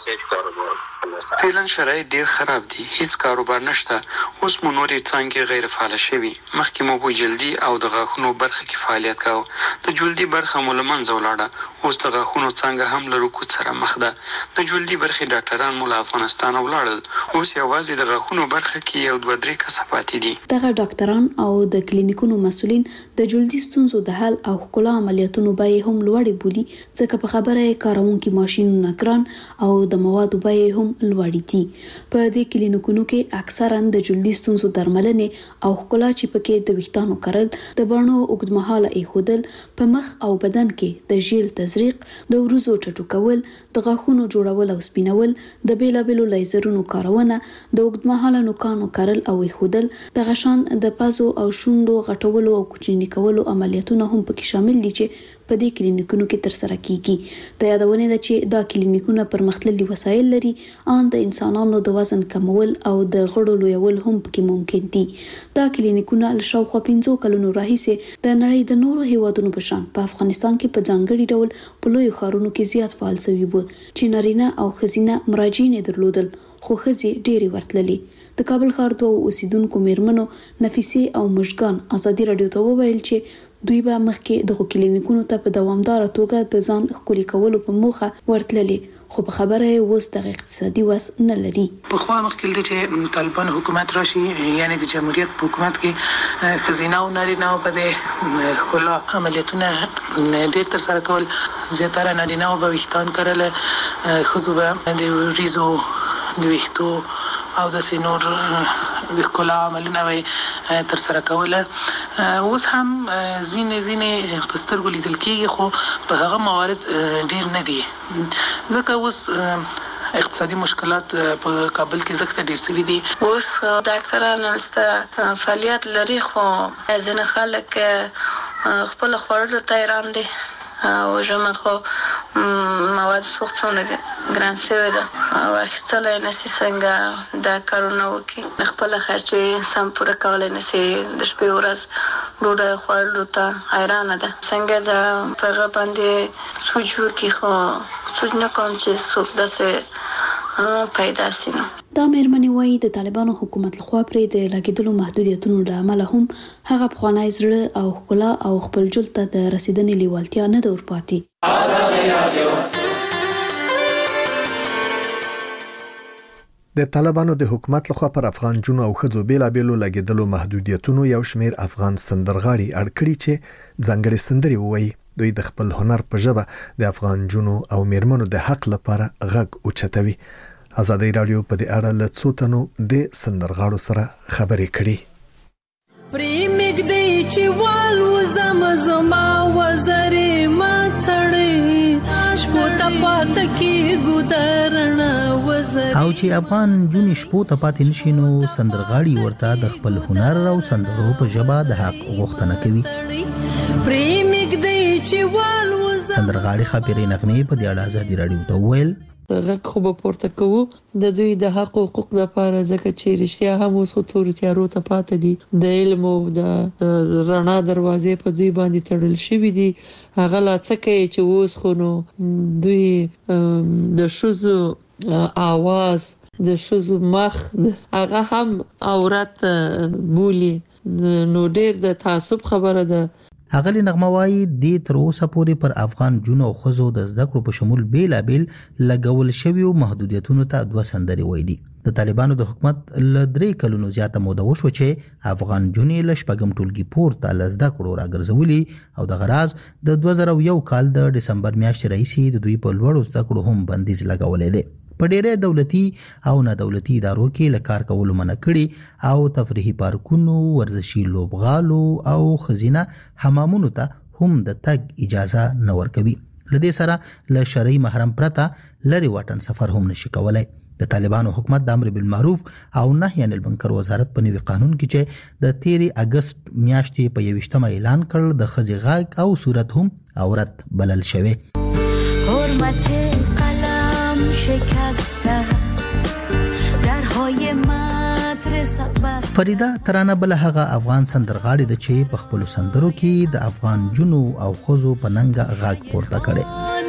S6: فعلا شرایط ډیر خراب دي، هیڅ کاروبار نشته. اوس مو نورې څانګې غیر فعال شوي. مخکې مو په جلدی او د غاښونو برخه کې فعالیت کاوه، د جلدی برخه مو له منځه ولاړه. اوس د غاښونو څانګه هم له رکود سره مخ ده. د جلدی برخه ډاکټران مو له افغانستان ولاړل، اوس یوازې د غاښونو برخه کې یو 2-3 کسه پاتې دي.
S13: دغه ډاکټران او د کلینیکونو مسؤلین د جلدی ستونزو د حل او ښکلا عملیاتونو به هم لوړې بولي، ځکه په خبره یې کارونکي ماشینونه ګران او د موادو بیې هم لوړې دي. په دې کلینیکونو کې اکثرا د جلدی ستونزو درملنې او ښکلا چې پکې د ویښتانو کرل، د بڼو اوږدمهاله ایښودل، په مخ او بدن کې د ژیل تزریق، د وروځو ټټو کول، د غاښونو جوړول او سپینول، د بیلابیلو لیزرونو کارونه، د اوږدمهاله نوکانو کرل او ایښودل، د غشان د پازو او شونډو غټولو او کوچني کولو عملیاتونه هم پکې شامل دي چې په دې کلینیکونو کې ترسره کیږي. د یادونه ده چې دا کلینیکونه پرمختللي وسایل لري، ان د انسانانو د وزن کمول او د غړو لویول هم پکې ممکن دي. دا کلینیکونه له شاوخوا 15 کلونو راهیسې د نړۍ د نورو هیوادونو په شان په افغانستان کې په ځانګړي ډول په لویو ښارونو کې زیات فعال شوي وو چې نارینه او ښځینه مراجعین درلودل، خو ښځې ډېرې ورتللې. د کابل ښار دوه اوسیدونکو میرمنو نفیسه او مشګان ازادي رادیو ته وویل چې دوی به مخکې د کلینیکونو ته په دوامدار توګه د ځان ښکلي کولو په موخه ورتللې، خو په خبره یې اوس د اقتصادي وس نه لري.
S3: په خوا مخکې چې طالبان حکومت راشي، یعنی د جمهوریت په حکومت کې ښځینه او نارینه په دې ښکلا عملیاتونه ډېر ترسره کول. زیاتره نارینه به ویښتان کرل، ښځو به د وریځو د ویښتو او د سینور د ښکلا عملونه به ترسره کوله. اوس هم ځینې په سترګو لیدل کېږي، خو په هغه موارد ډېر نه دي، ځکه اوس اقتصادي مشکلات په کابل کې زښت ډېر سوي دي.
S16: اوس ډاکټران نشته، فعالیت لري، خو ځینې خلک خپل خوړلو ته حیران دي او ژمه خو مواد سوخت څونه ګران شوی ده او اخیستلی نشي څنګه دا کارونه وکړي، خپله خرچې سم پوره کولی نشي، د شپې ورځ ډوډۍ خوړلو ته حیرانه ده. څنګه د په هغه باندې سوچ وکړي، خو سوچ نه کوم چې څوک داسې پیدا شي.
S13: دا مېرمنې وایي د طالبانو حکومت لخوا پرې د لګېدلو محدودیتونو له امله هم هغه پخوانی زړه او ښکلا او خپل ژوند ته د رسیدنې لیوالتیا نه ده ورپاتې.
S1: د طالبانو د حکومت لخوا پر افغان جنو او ښځو بیلابېلو لګېدلو محدودیتونو یو شمېر افغان سندرغاړي اړ کړي چې ځانګړې سندرې ووایي. دوی د خپل هنر په ژبه د افغان جنو او میرمنو د حق لپاره غږ اوچتوي. ازادي رادیو په دې اړه له څو تنو د سندرغاړو سره خبرې کړي.
S17: پریمګ دی چې وال وزم زما وزرې ما تړې شپو ته پات کې ګودرنا وزرې
S18: او چې افغان جون شپو ته پات نشینو سندرغاړي ورته د خپل هنر او سندرو په ژبه د حق غوښتنه کوي.
S17: پریمګ دی چې وال وزم
S18: سندرغاړي خبرې نغمه په دې اړه ازادي رادیو ته ویل
S19: غږ خو به پورته کوو د دوی د حق او حقوق لپاره، ځکه چې رښتیا هم اوس خو تورو تیارو ته پاتې دي، د علم او د رڼا دروازې په دوی باندې تړل شوي دي. هغه لا څه کوي چې اوس خو نو دوی د ښځو آواز، د ښځو مخ هغه هم عورت بولي، نو ډېر د تعصب خبره ده.
S18: اغلی نغمه وایي د تر اوسه پورې پر افغان جنو او ښځو د زده کړو په شمول بیلابیل لګول شوي محدودیتونو ته دوه سندرې وایي دي. د طالبانو د حکومت ل 3 کلونو زیاته موده وشو چې افغان جنې له شپږم ټولګي پورته له زده کړو راګرځولي او د غراز د 2001 کال د دسمبر میاشتې راهیسې د دوی په لوړو زده کړو هم بندیز لګولې دی. په ډېرې دولتي او نه دولتي ادارو کې له کار کولو منع کړي او تفریحي پارکونو، ورزشي لوبغالو او خزینه حمامونو ته هم د تګ اجازه نه ورکوي. لدې سره له شرعي محرم پرته لري واټن سفر هم نشي کولای. د طالبانو حکومت د امر بالمعروف او نهي عن المنکر وزارت په نوي قانون کې چې د 13 اگست میاشتې په 21 اعلان کړ د خزي غاګ او صورت هم عورت بلل شوی.
S17: حرمت قلم شکسته درهای مدرسه بس.
S18: فریدا ترانه بل هغه افغان سندرغاړي د چې په خپل سندرو کې د افغان جنو او خزو په ننګ غاګ پورته کړي.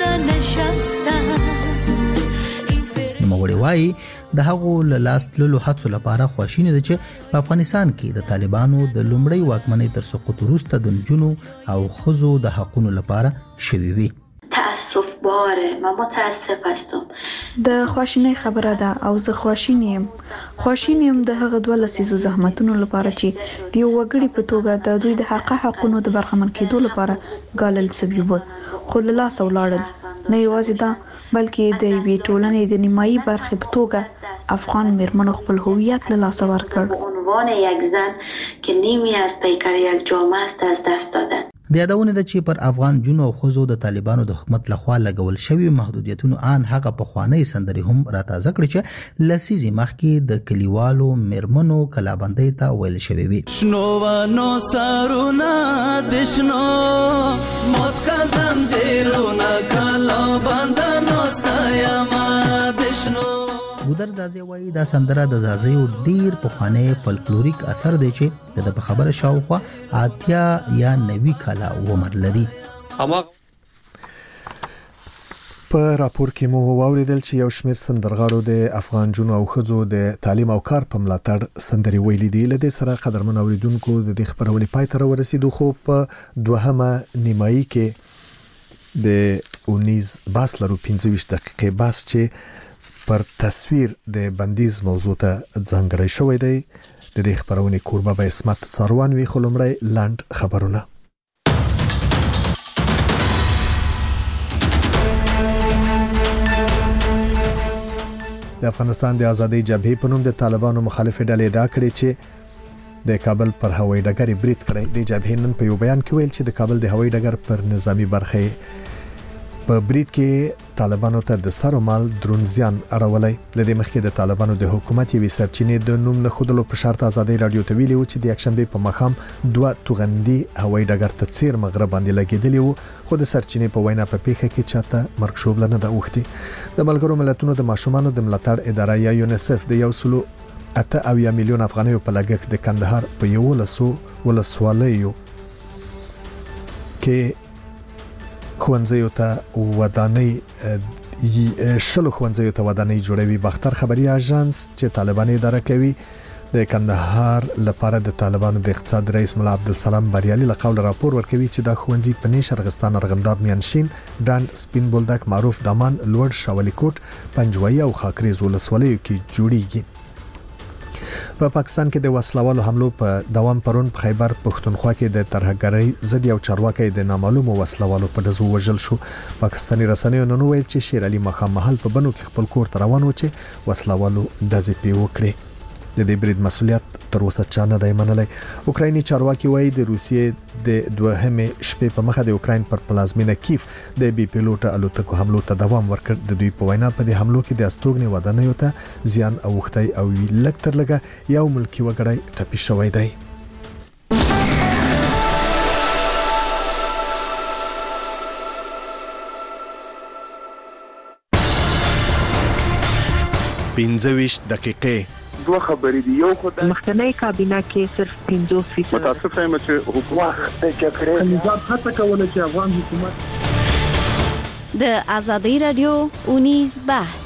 S18: نوموړي وایي د هغو لاس تللو هڅو لپاره خواشینی ده چې په افغانستان کې د طالبانو د لومړی واکمنۍ تر سقوط وروسته د جنو او خزو د حقوقو لپاره شوي وي.
S9: تاسف باره من متاسف هستم.
S10: د خواشینۍ خبره ده او زه خواشین یم د هغه دوه لسیزو زحمتونو لپاره چې د یو وګړي په توګه د دوی د حقونو د برخمن کېدو لپاره ګالل سوي وو، خو له لاسه ولاړل. نه یوازې دا بلکې د یوې ټولنې د نیمایي برخې په توګه افغان میرمنو خپل هویت له لاسه ورکړ.
S9: عنوان یک زن که نیمی از پیکر یک جامعه است از دست دادن.
S18: د یادونه ده چې پر افغان جنو او خزو د طالبانو د حکومت لخوا لګول شوی محدودیتونو ان هغه په خوانی سندري هم راتازه کړی چې لسیزي مخکې د کلیوالو میرمنو کلابندۍ ته ویل شوی وي.
S17: شنو و نو سرونا دشنو موت کا
S20: زنجیرونه کلا بنده ناسته ما بشنو.
S18: ګودر زازی وایي دا سندره د زازیو ډیر پخوانی فولکلوریک اثر دی چې د په خبره شاوخوا 80 یا 90 کاله عمر لري.
S1: په راپور کې مو واوریدل چې یو شمېر سندرغاړو د افغان جنو او خزو د تعلیم او کار په ملاتړ سندري ویلي دي. لدې سره قدرمن اوریدونکو د دې خبرونې پای ته ورسېدو، خو په دوهمه نیمایي کې د 19 باس لرو 15 دقیقې باس چې پر تصویر د بندیز موضوع ته ځانګړی شوی دی. د دې خبرونې کوربه به اسمت څاروان وی، خو لومړی لاند خبرونه. د افغانستان د ازادۍ جبهې په نوم د طالبانو مخالف ډلې ادعا کړې چې د کابل پر هوایي ډګر برید کړی. د جبهې نن په یو بیان کې ویل چې د کابل د هوایي ډګر پر نظامی برخه په برید کې طالبانو ته د سر او مال درون زیان اړولای. لدې مخکې د طالبانو د حکومت یوې سرچینې د نوم نه خودلو په شرط ازادۍ رادیو ته ویلي و چې د یکشنبه په ماښام 2 توغندي هوایي ډګر ته څیر مغرب باندې لګیدلی و، خو د سرچینې په وینا په پیښه کې چاته مرګ شوبله نه ده اوختي. د ملګرو ملتونو د ماشومانو د ملاتړ اداره یا یونیسف د 1.8 میلیون افغانیو په لګښت د کندهار په 11 ولسوالیو کې خوانځیو ته ودانۍ شلو خوانځیو ته ودانۍ جوړوي. باختر خبري اژانس چې طالبان اداره کوي د کندهار لپاره د طالبانو د اقتصاد رئیس مولا عبدالسلام بریالي له قول راپور ورکوي چې دا خوانځي په نیش ارغستان، ارغنداب، میانشین، ډاند، سپین بولدک، معروف، دامان، لوړ، شاولی کوټ، پنجوایي او خاکریز ولسوالیو کې جوړیږي. په پاکستان کې د وسلوالو حملو په دوام پرون په خیبر پښتونخوا کې د ترهګرۍ ضد یو چارواکي د نامعلومو وسلوالو په دزو وژل شو. پاکستاني رسنیو نن ویل چې شیر علي مخام محل په بنو کې خپل کور ته روان و چې وسلوالو دزې پی وکړي. د دې برید مسولیت تر اوسه چا نه دی منلی. اوکرایني چارواکي وایي د روسیې د دوهمې شپې په مخه د اوکراین پر پلازمینه کیف د بي پیلوټ الوتکو حملو ته دوام ورکړ. د دوی په وینا په دې حملو کې د استوګنې ودانیو ته زیان اوښتی او لږ تر لږه یو ملکی وګړی ټپي شوی دی. پنځه دقیقې
S21: دوه خبرې دي. یو خدای
S22: مخکنی کابینه کې صرف 50%
S21: متاسف یم چې حکومت د جګړې نظام هڅه کوله چې افغان حکومت
S23: د ازادۍ رادیو 19 بحث.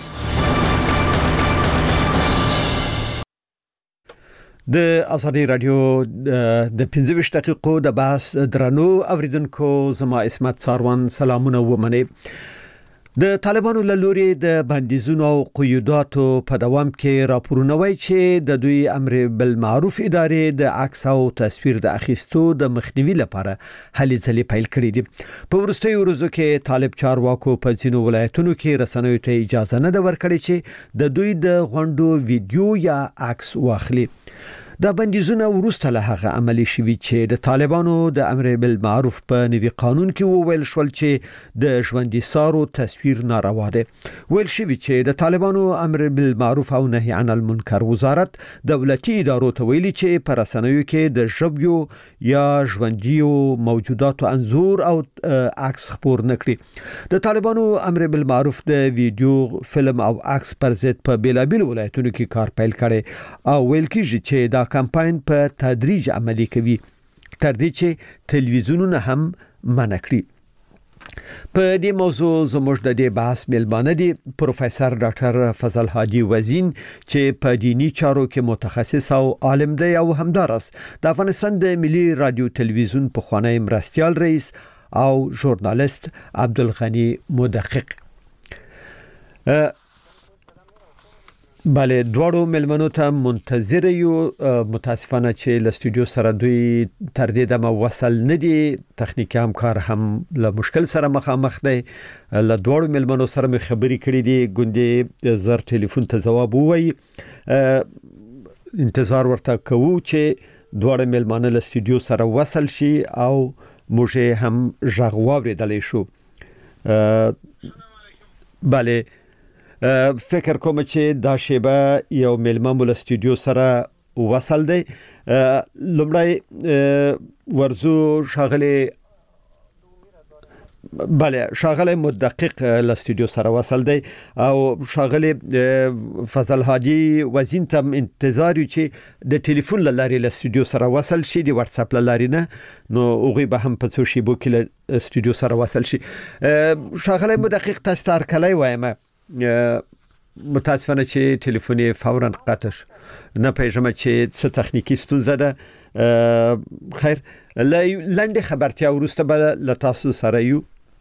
S11: د ازادۍ رادیو د 15 دقیقو د بحث درنو اوریدونکو، زما اسمت څاروان سلامونه ومنه. د طالبانو له لوري د بندیزونو او قیوداتو په دوام کې راپورونه وایي چې د دوی امر بالمعروف ادارې د عکس او تصویر د اخیستو د مخنیوي لپاره هلې ځلې پیل کړې دي. په وروستیو ورځو کې طالب چارواکو په ځینو ولایتونو کې رسنیو ته اجازه نه ده ورکړې چې د دوی د غونډو ویډیو یا عکس واخلي. دا بندیزونه وروسته له هغه عملی شوي چې د طالبانو د امر بالمعروف په نوي قانون کې وویل شول چې د ژوندۍ سارو تصویر ناروا ده. ویل شوي چې د طالبانو امر بالمعروف او نهي عن المنکر وزارت دولتي ادارو ته ویلي چې په رسنیو کې د ژبیو یا ژوندیو موجوداتو انځور او عکس خپور نکړي. د طالبانو امر بالمعروف د ویډیو، فلم او عکس پر ضد په بیلابیل ولایتونو کې کار پیل کړي او ویل کېږي چې دا کمپاین په تدریج عملی کوي تر دې چې تلویزیونونه هم منع کړي. په دې موضوع زموږ د دې بحث ملمانه دي پروفیسور ډاکټر فضل حاجی وزین چې په دینی چارو کې متخصص او عالم دی او همدارس د افغانستان د ملي رادیو تلویزیون پخوانی مرستیال رئیس او ژورنالیست عبدالغنی مدقق. بله، دواړو ملمنو ته منتظر یو. متاسفانه چې له استودیو سره دوی تر دې دمه وصل نه دي، تخنیکی همکار هم له مشکل سره مخامخ دی. له دواړو ملمنو سره مې خبرې کړې دي، ګوندې زر ټلیفون ته جواب ووایي. انتظار ورته کوو چې دواړه ملمانه له استودیو سره وصل شي او موږ هم غږ واورېدلی شو. بله، فکر کوم چې دا شیبه یو ملمه مول استودیو سره وصل دی. لومړی ورزو شاغله بله شاغله مدقق ل استودیو سره وصل دی او شاغله فضل هادي وزین ته انتظار یو چې د ټلیفون لاري ل استودیو سره وصل شي د واتس اپ لاري نه نو اوغي به هم په سوشي بو کې ل استودیو سره وصل شي شاغله مدقق تاسو کله وایم متاسفانه چې ټلیفون فورا قطع نه پېژنم چې څه تخنیکی ستونزه ده خیر لاندې خبرتیا ورسته به ل تاسو سره یو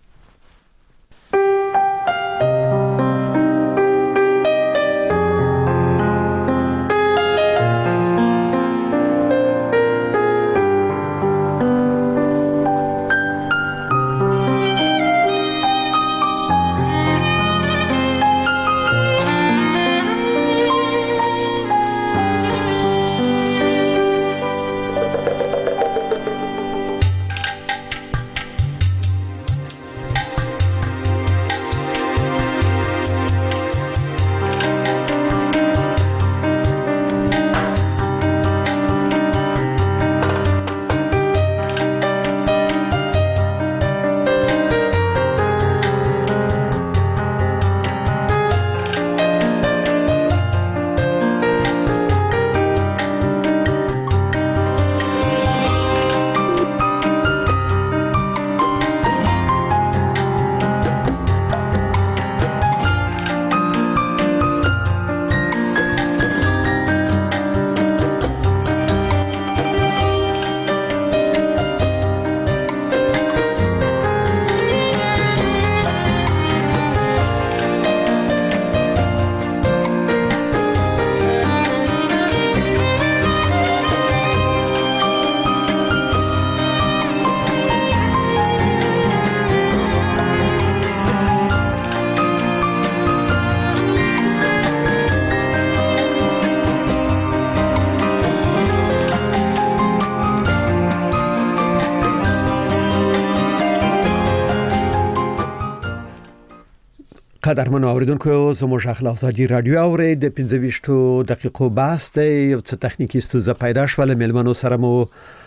S11: قدرمنو اوریدونکو زموږ اخلاق ازادي رادیو اوري د 15 دقیقو بحث دی یو څه تخنیکی ستونزه پیدا شوه مېلمنو سره مو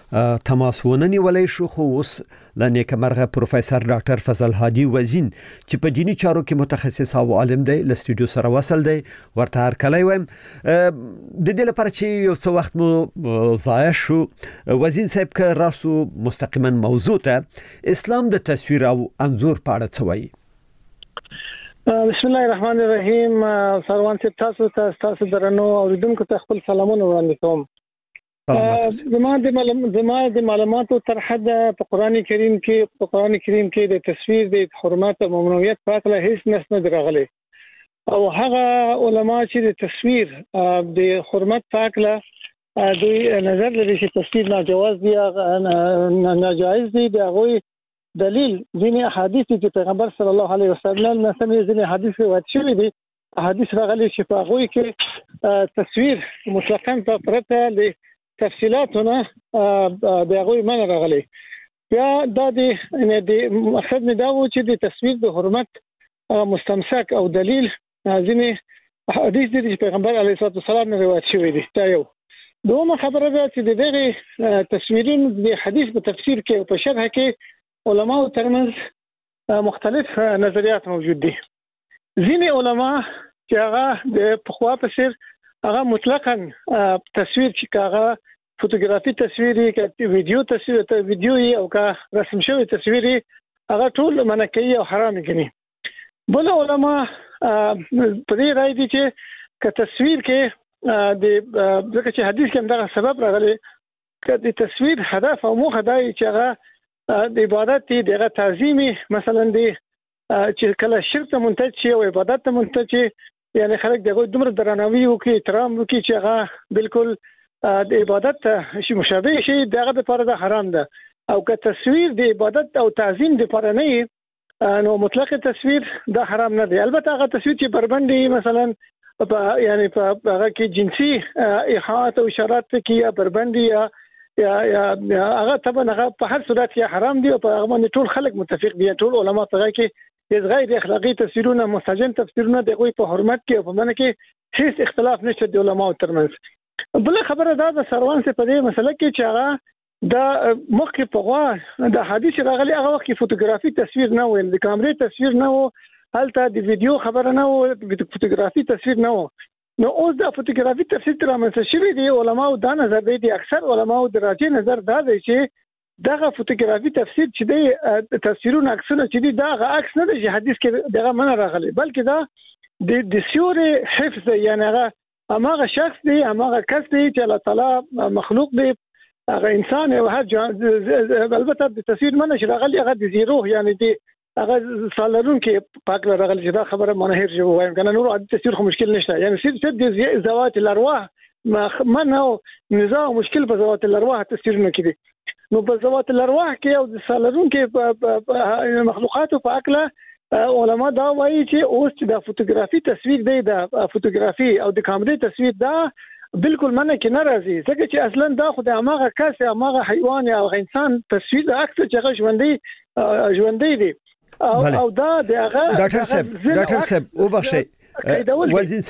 S11: تماس وننی ولای شو خو اوس لنیک مرغه پروفیسور ډاکټر فضل هادي وزین چې په دینی چارو کې متخصص او عالم دی ل استودیو سره وصل دی ورته هر کله وایم د دې لپاره چې یو څه وخت مو ضایع شو وزین صاحب که راسو مستقیما موضوع ته اسلام د تصویر او انځور په اړه څه وایي
S21: بسم الله الرحمن الرحیم سروان صاحب تاسو درنو اوریدونکو ته خپل سلامونه وړاندې کوم زما د معلوماتو تر حد په قران کریم کې د تصویر د حرمت او ممنوعیت په اړه هیڅ نص نه راغلی او هغه علما چې د تصویر د حرمت په اړه دوی نظر لري چې تصویر ناجواز دی ناجایز دی دغه دلیل ځینې احادیث چې پیغمبر صلی الله علیه وسلم نه سمې ځینې حدیث روایت شوی دي احادیث راغلي چې په هغه کې تصویر مطلقاً په پرته له تفصيلاتونه د هغه من راغلي بیا د مقصد نه دا و چې د تصویر د حرمت مستمسک او دلیل ځینې حدیث دي چې پیغمبر علیه الصلاه والسلام نه روایت شوی دي دا یو دومره خبره ده چې دغه تصویرین د حدیث په تفسیر کې او په شرح کې علماء ترمنځ مختلف نظریات موجود دي ځینې علما چې هغه د پخوا په سر هغه مطلقاً تصویر چې هغه فوتوګرافي تصویري کې ویډیو او کا رسم شوی تصویري هغه ټول منع کوي او حرام کوي بل علما په دې رائے دي چې ک تصویر کې د ځکه چې حدیث کې دا سبب راغلی ک د تصویر هدف او موخه دی چې هغه د عبادت دی دغه تعظیمي مثلا دی چې کله شرک ته منتج شي او عبادت ته منتج شي یعنی خلک دغه دومره درناوی وکړي احترام وکړي چې هغه بالکل د عبادت شي مشابه شي دغه لپاره د حرام ده او که تصویر د عبادت او تعظیم لپاره نه نو مطلق تصویر د حرام نه دی البته هغه تصویر چې بربندي مثلا یعنی په هغه کې جنسي ایحاءات او اشارات کې یا بربندي یا هغه طبعا هغه په هر صورت کې حرام دي او په هغه باندې ټول خلک متفق دي ټول علما په هغه کې غیر اخلاقی تفسیرونه مستجن تفسیرونه دغه په حرمت کې او په منځ کې هیڅ اختلاف نشته د علماو ترمنځ بل خبره دا د سروان څخه په دې مسله کې چې هغه دا مخکې په غوا د حدیث راغلي هغه وخت کې فوټوګرافي تصویر نه و، د کیمرې تصویر نه و، هلته د ویډیو خبره نه و، د فوټوګرافي تصویر نه و. نو اوس د فوټوګرافي تفسیر تر رامنځته شوی دی. علماو دا نظر دی، اکثر علماو د راجع نظر دا دی چې دغه فوټوګرافي تفسیر چې دی تصویرونه عکسونه چې دی دا عکس نه دی چې حدیث کې دغه من راغلی، بلکې دا د سیوري حفظ دی، یعنی هغه شخص دی، هغه کس دی چې الله تعالی مخلوق دی، هغه انسان او هر البته د تصویر منه چې راغلی هغه د زیرو یعنی دی هغه سالرون کې پاک راغلی چې دا خبره منهر جو وایم کنه نور عادي تصویر خو مشکل نشته، یعنی صرف د زوات الارواح منه او نزاع مشکل په زوات الارواح تصویرونه کې دي. نو په زوات الارواح کې او د سالرون کې مخلوقاتو په اکله علما دا وایي چې اوس چې د فوټوګرافي تصویر دی، د فوټوګرافي او د کیمرې تصویر دا بالکل منه کې نه راځي، ځکه چې اصلا دا خو د هغه کس هغه حیوان او انسان تصویر د عکس چې هغه ژوندۍ دی او دا د هغه
S11: ډاکټر صاحب وبخښئ وزین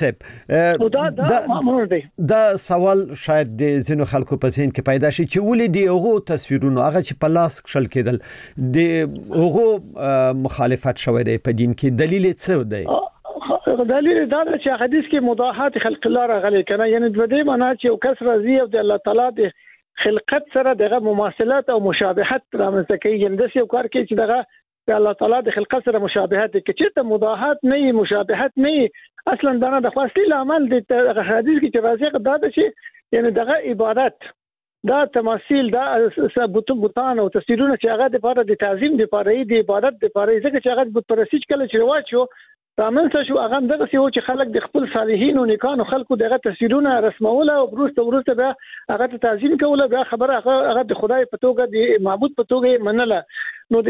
S11: صاحب دا سوال شاید د زینو خلکو په ذهن کې پیدا شي چې ولې دی هغه تصویرونه هغه چې په لاس کشل کېدل د هغه مخالفت شوی دی په دین کې، دلیل څه دی؟
S21: دلیل دا چې حدیث کې مضاحات خلق الله راغلي کنه، یعنی د دې معنی چې یو کس راضي او د الله تعالی د خلقت سره دغه مماثلت او مشابهت رامنځته کوي، یعنی د یو کار کې چې دغه الله تعالی د خلقت سره مشابهت کې چې ته مضاحات نه مشابهت نه اصلا دا د خاصي عمل د حدیث کې چې راځي دا چې یعنی دغه عبادت دا تماثيل دا بوتان او تصویرونه چې هغه د لپاره د تعظیم د لپاره د عبادت د لپاره ځکه چې هغه بت پرستش کله چې رواج شو رامنځته شو هغه دغه چې خلک د خپل صالحین او نیکانو خلکو دغه تصویرونه رسمول او وروسته بیا هغه تعظیم کول، بیا خبره هغه د خدای په توګه د معبود په توګه منله. نو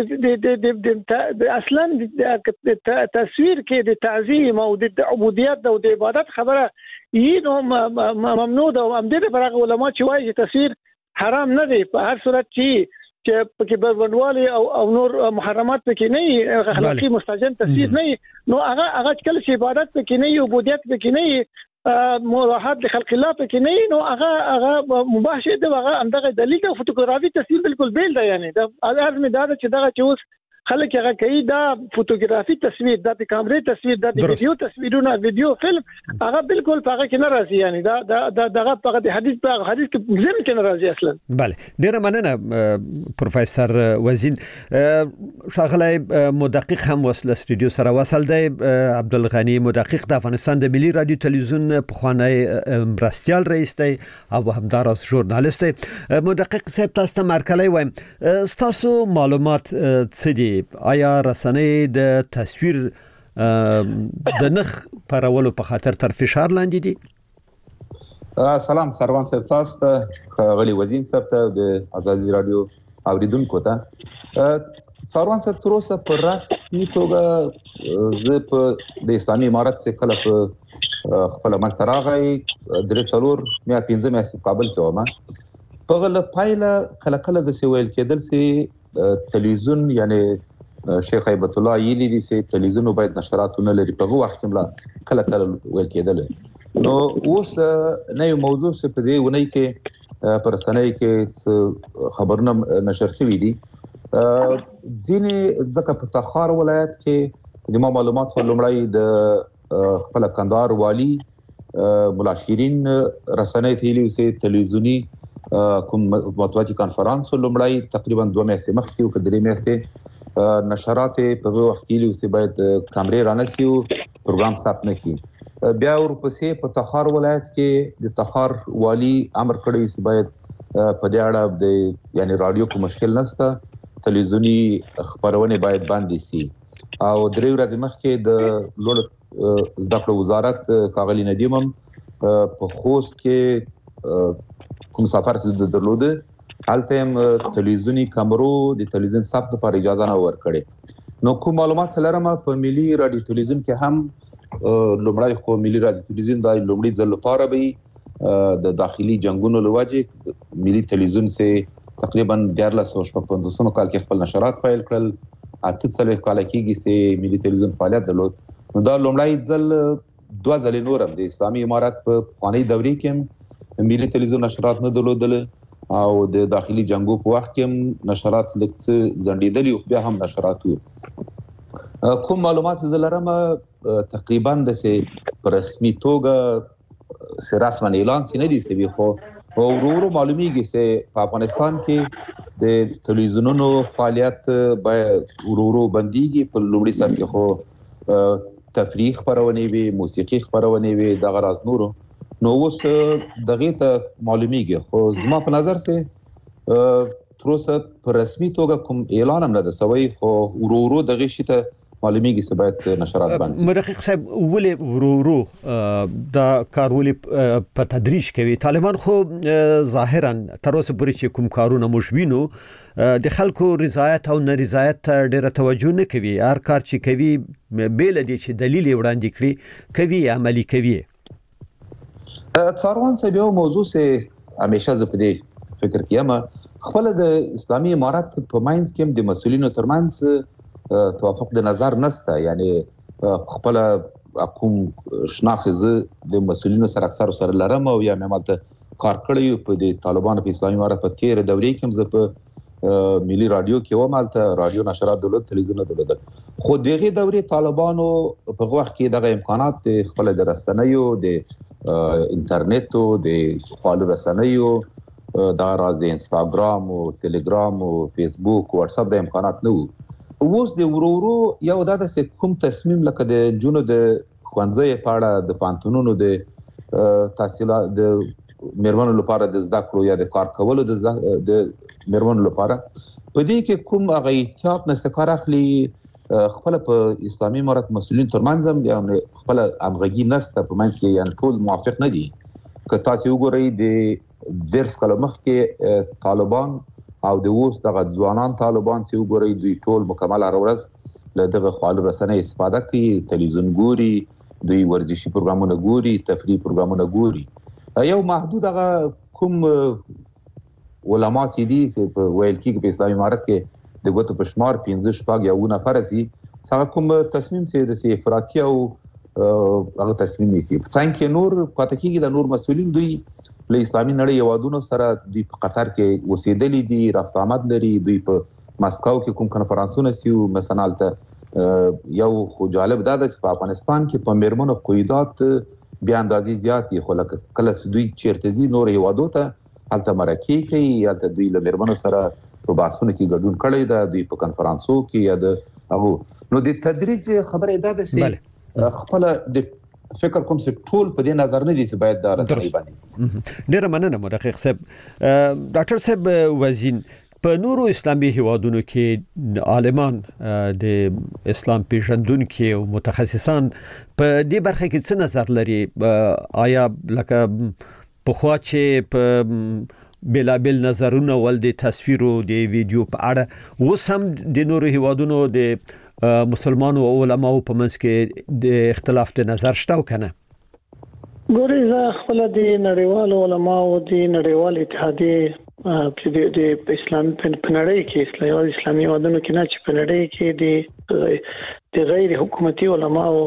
S21: د اصلا د تصویر کې د تعظیم او د عبودیت او د عبادت خبره یې نو ممنوع ده، او هم دې لپاره علما چې وایي چې تصویر حرام نه دی په هر صورت چې پکې بربندوالي او نور محرمات پکې نه اخلاقی مستجن تصویر نه، نو هغه کله چې عبادت پکې نه عبودیت پکې نه مراحات لخلق الله پکې نه، نو هغه مباح شي دی، هغه همدغه دلیل او فوټوګرافي تصویر بالکل بیل دی، یعنی دا لازم دا چې دغه چې اوس خلک هغه کوي دا فوټوګرافي تصویر د کیمرې تصویر د ویډیو تصویرونه ویډیو فلم هغه بالکل هغه کې نه راځي، یعنی دا دغه په حدیث کې ځم کې نه راځي اصلا.
S11: بله ډیره مننه پروفیسور وزین. ښاغلی مدقق هم وصل استودیو سره وصل دی، عبدالغنی مدقق د افغانستان د ملي رادیو تلویزیون پخوانی مرستیال رئیس دی او همداراز ژورنالیست دی. مدقق صاحب تاسو ته مرکلی وایم، تاسو معلومات څه دي؟ آیا رسنۍ د تصویر د نخ پرولو په خاطر تر فشار لاندې دي؟
S2: سلام سروان صاحب، تاسو ته غلي وزین صاحب ته د ازادي رادیو اوریدونکو ته سروان صاحب تر اوسه په رسمي توګه زه په د اسلامي امارت څخه کله په خپل مستراغي درې څلور میا 15 میا کابل کې ومه په غل پایله کله د سویل کېدل سي تلویزیون یعنی شیخ هیبت الله یلی دي سي تلویزیون باید نشراتونه لري په وخت کې کله ویل کېدل، نو اوس نه یو موضوع څه په دې ونی کې پر سنۍ کې خبرونه نشر شوې دي ځینې ځکه په تخار ولایت کې د معلومات لومړی د خپل کندهار والی مولا شیرین رسنۍ تیلی سي تلویزیونی کوم مطبوعاتي کانفرنس لومړی تقریبا 2 میاشتې مخکې او کډري میاشتې نشرات په وخت کې لوي باید کیمرې رانسي او پروګرام ستاپ نه کی، بیا ورپسې په تخار ولایت کې د تخار والی امر کړی چې باید په دې اړه د یعنی رادیو کو مشکل نشته، تلویزیونی خبرونه باید باندې سي، او درې ورځې مخکې د لوړ زده کړو وزارت کاغلی ندیم په خوست کې کوم سفر څه درلوده حالته هم تلویزیونی کیمرو د تلویزیون ثبت لپاره اجازه نه ورکړي. نو کوم معلومات لرم په ملي رادیو تلویزیون کې هم لومړی خو ملي رادیو تلویزیون د لومړي ځل لپاره به د داخلي جنگونو لوجه ملي تلویزیون سه تقریبا 1455 کال کې خپل نشرات پیل کړل، اته څلوېښت کال کېږي چې ملي تلویزیون فعالیت درلود. نو دا لومړی ځل 2 ځلې نور د اسلامي امارت په پخواني دورې کې ملي تلویزیون نشرات نه درلودل، او د داخلي جنگو په وخت کې نشرات لکه ځنډېدلي او بیا هم نشرات کوم معلومات زلرم تقریبا د سه رسمي توګه سه رسمن اعلان سي نه دي سوي خو ورو معلومیږي چې په افغانستان کې د تلویزیونونو فعالیت به ورو بنديږي په لومړي سر کې خو تفریح خبرونه وي موسیقي خبرونه وي د غراض نورو نو اوس دغه ته معلومیږي خو زما په نظر سه تر اوسه په رسمي توګه کوم اعلان هم نه ده سوی خو ورو دغه شي ته معلومیږي چې باید نشرات باندې
S11: مرحق صاحب ولې ورو دا کار ولې په تدریج کوي طالبان خو ظاهرا تر اوسه پورې چې کوم کارونه مشوینو د خلکو رضایت او نارضایت ته ډېر توجه نه کوي هر کار چې کوي بیل دي چې دلیل وړاندې کړي کوي عملی کوي
S2: څاروان څه به موضوع سه همیشه زه په دې فکر کوم خپل د اسلامي امارت په ماینز کې د مسؤلینو ترمنځ توافق د نظر نسته یعنی خپل حکوم شناخت ز د مسؤلینو سره اکثر سره لرم او یا ممالته کار کړی په د طالبانو په اسلامي امارت په تیر دورې کې هم ز په ملي رادیو کې و مالته رادیو نشرات دولت تلویزیون دولت خو دغه دورې طالبانو په وخت کې دغه امکانات خپل د رسنیو د انټرنیټ او د خپل رسنیو دا راز د انستګرام او ټلګرام او فیسبوک او واتس اپ د امکانات نه اوس د ورورو یو د کوم تصمیم لکه د جنو د خوانځي په اړه د پانتونونو د تحصیلات د میرمنو لپاره د زده کړو یا د کار کولو د میرمنو لپاره په دې کې کوم هغه احتیاط نه کار اخلي خپل په اسلامي امارت مسؤلین ترمنځ یا خپل همغږي نسته په منځ کې یعنی ټول موافق نه دي که تاسو وګورئ د درس کله مخکې طالبان او د اوس دغه ځوانان طالبان چې وګورئ دوی ټول مکمل ورځ له دغه خپل رسنۍ استفاده کوي تلویزیون ګوري دوی ورزشي پروګرامونه ګوري تفریحي پروګرامونه ګوري یو محدود هغه کوم علما سي دي چې په ویل کې په اسلامي امارت کې د ګوتو په شمار 15 شپږ یو نفر سي څنګه کوم تصمیم چې د افراطي او هغه تصمیم نیسي څنګه نور پاتې کېږي د نور مسؤلین دوی له اسلامي نړۍ یوادونو سره دوی په قطر کې اوسېدلې دي رفت آمد لري دوی په مسکو کې کوم کنفرانسونه سیو مثلا یو خو جالب دا چې په افغانستان کې په میرمنو قیودات بیا اندازې زیاتې خو لکه کله دوی چیرته دي نور یوادو ته هلته مرکه کوي هلته دوی له میرمنو سره په باسونو کې ګډون کړی دا دوی په کنفرانسو کې یا د هغه نو د تدریج خبره دا ده چې خپل د فکر کوم چې ټول په دې نظر نه دي چې باید دا رسنۍ باندې
S11: ډېر مننه محقق صاحب ډاکټر صاحب وزین په نورو اسلامي هیوادونو کې عالمان د اسلام پیژندونکو او متخصصان په دې برخه کې څه نظر لري آیا لکه په خوا چې په بلابل نظرونه ول د تصویرو د ویډیو په اړه وسم د نورو هیوادونو د مسلمانو او علماو په منځ کې د اختلاف د نظر شته کنه
S21: ګورې زه خپل د نړیوالو علماو د نړیوال اتحادیې د اسلام په نړۍ کې اسلامي ودانو کې نه چې په نړۍ کې د غیر حکومتي علماو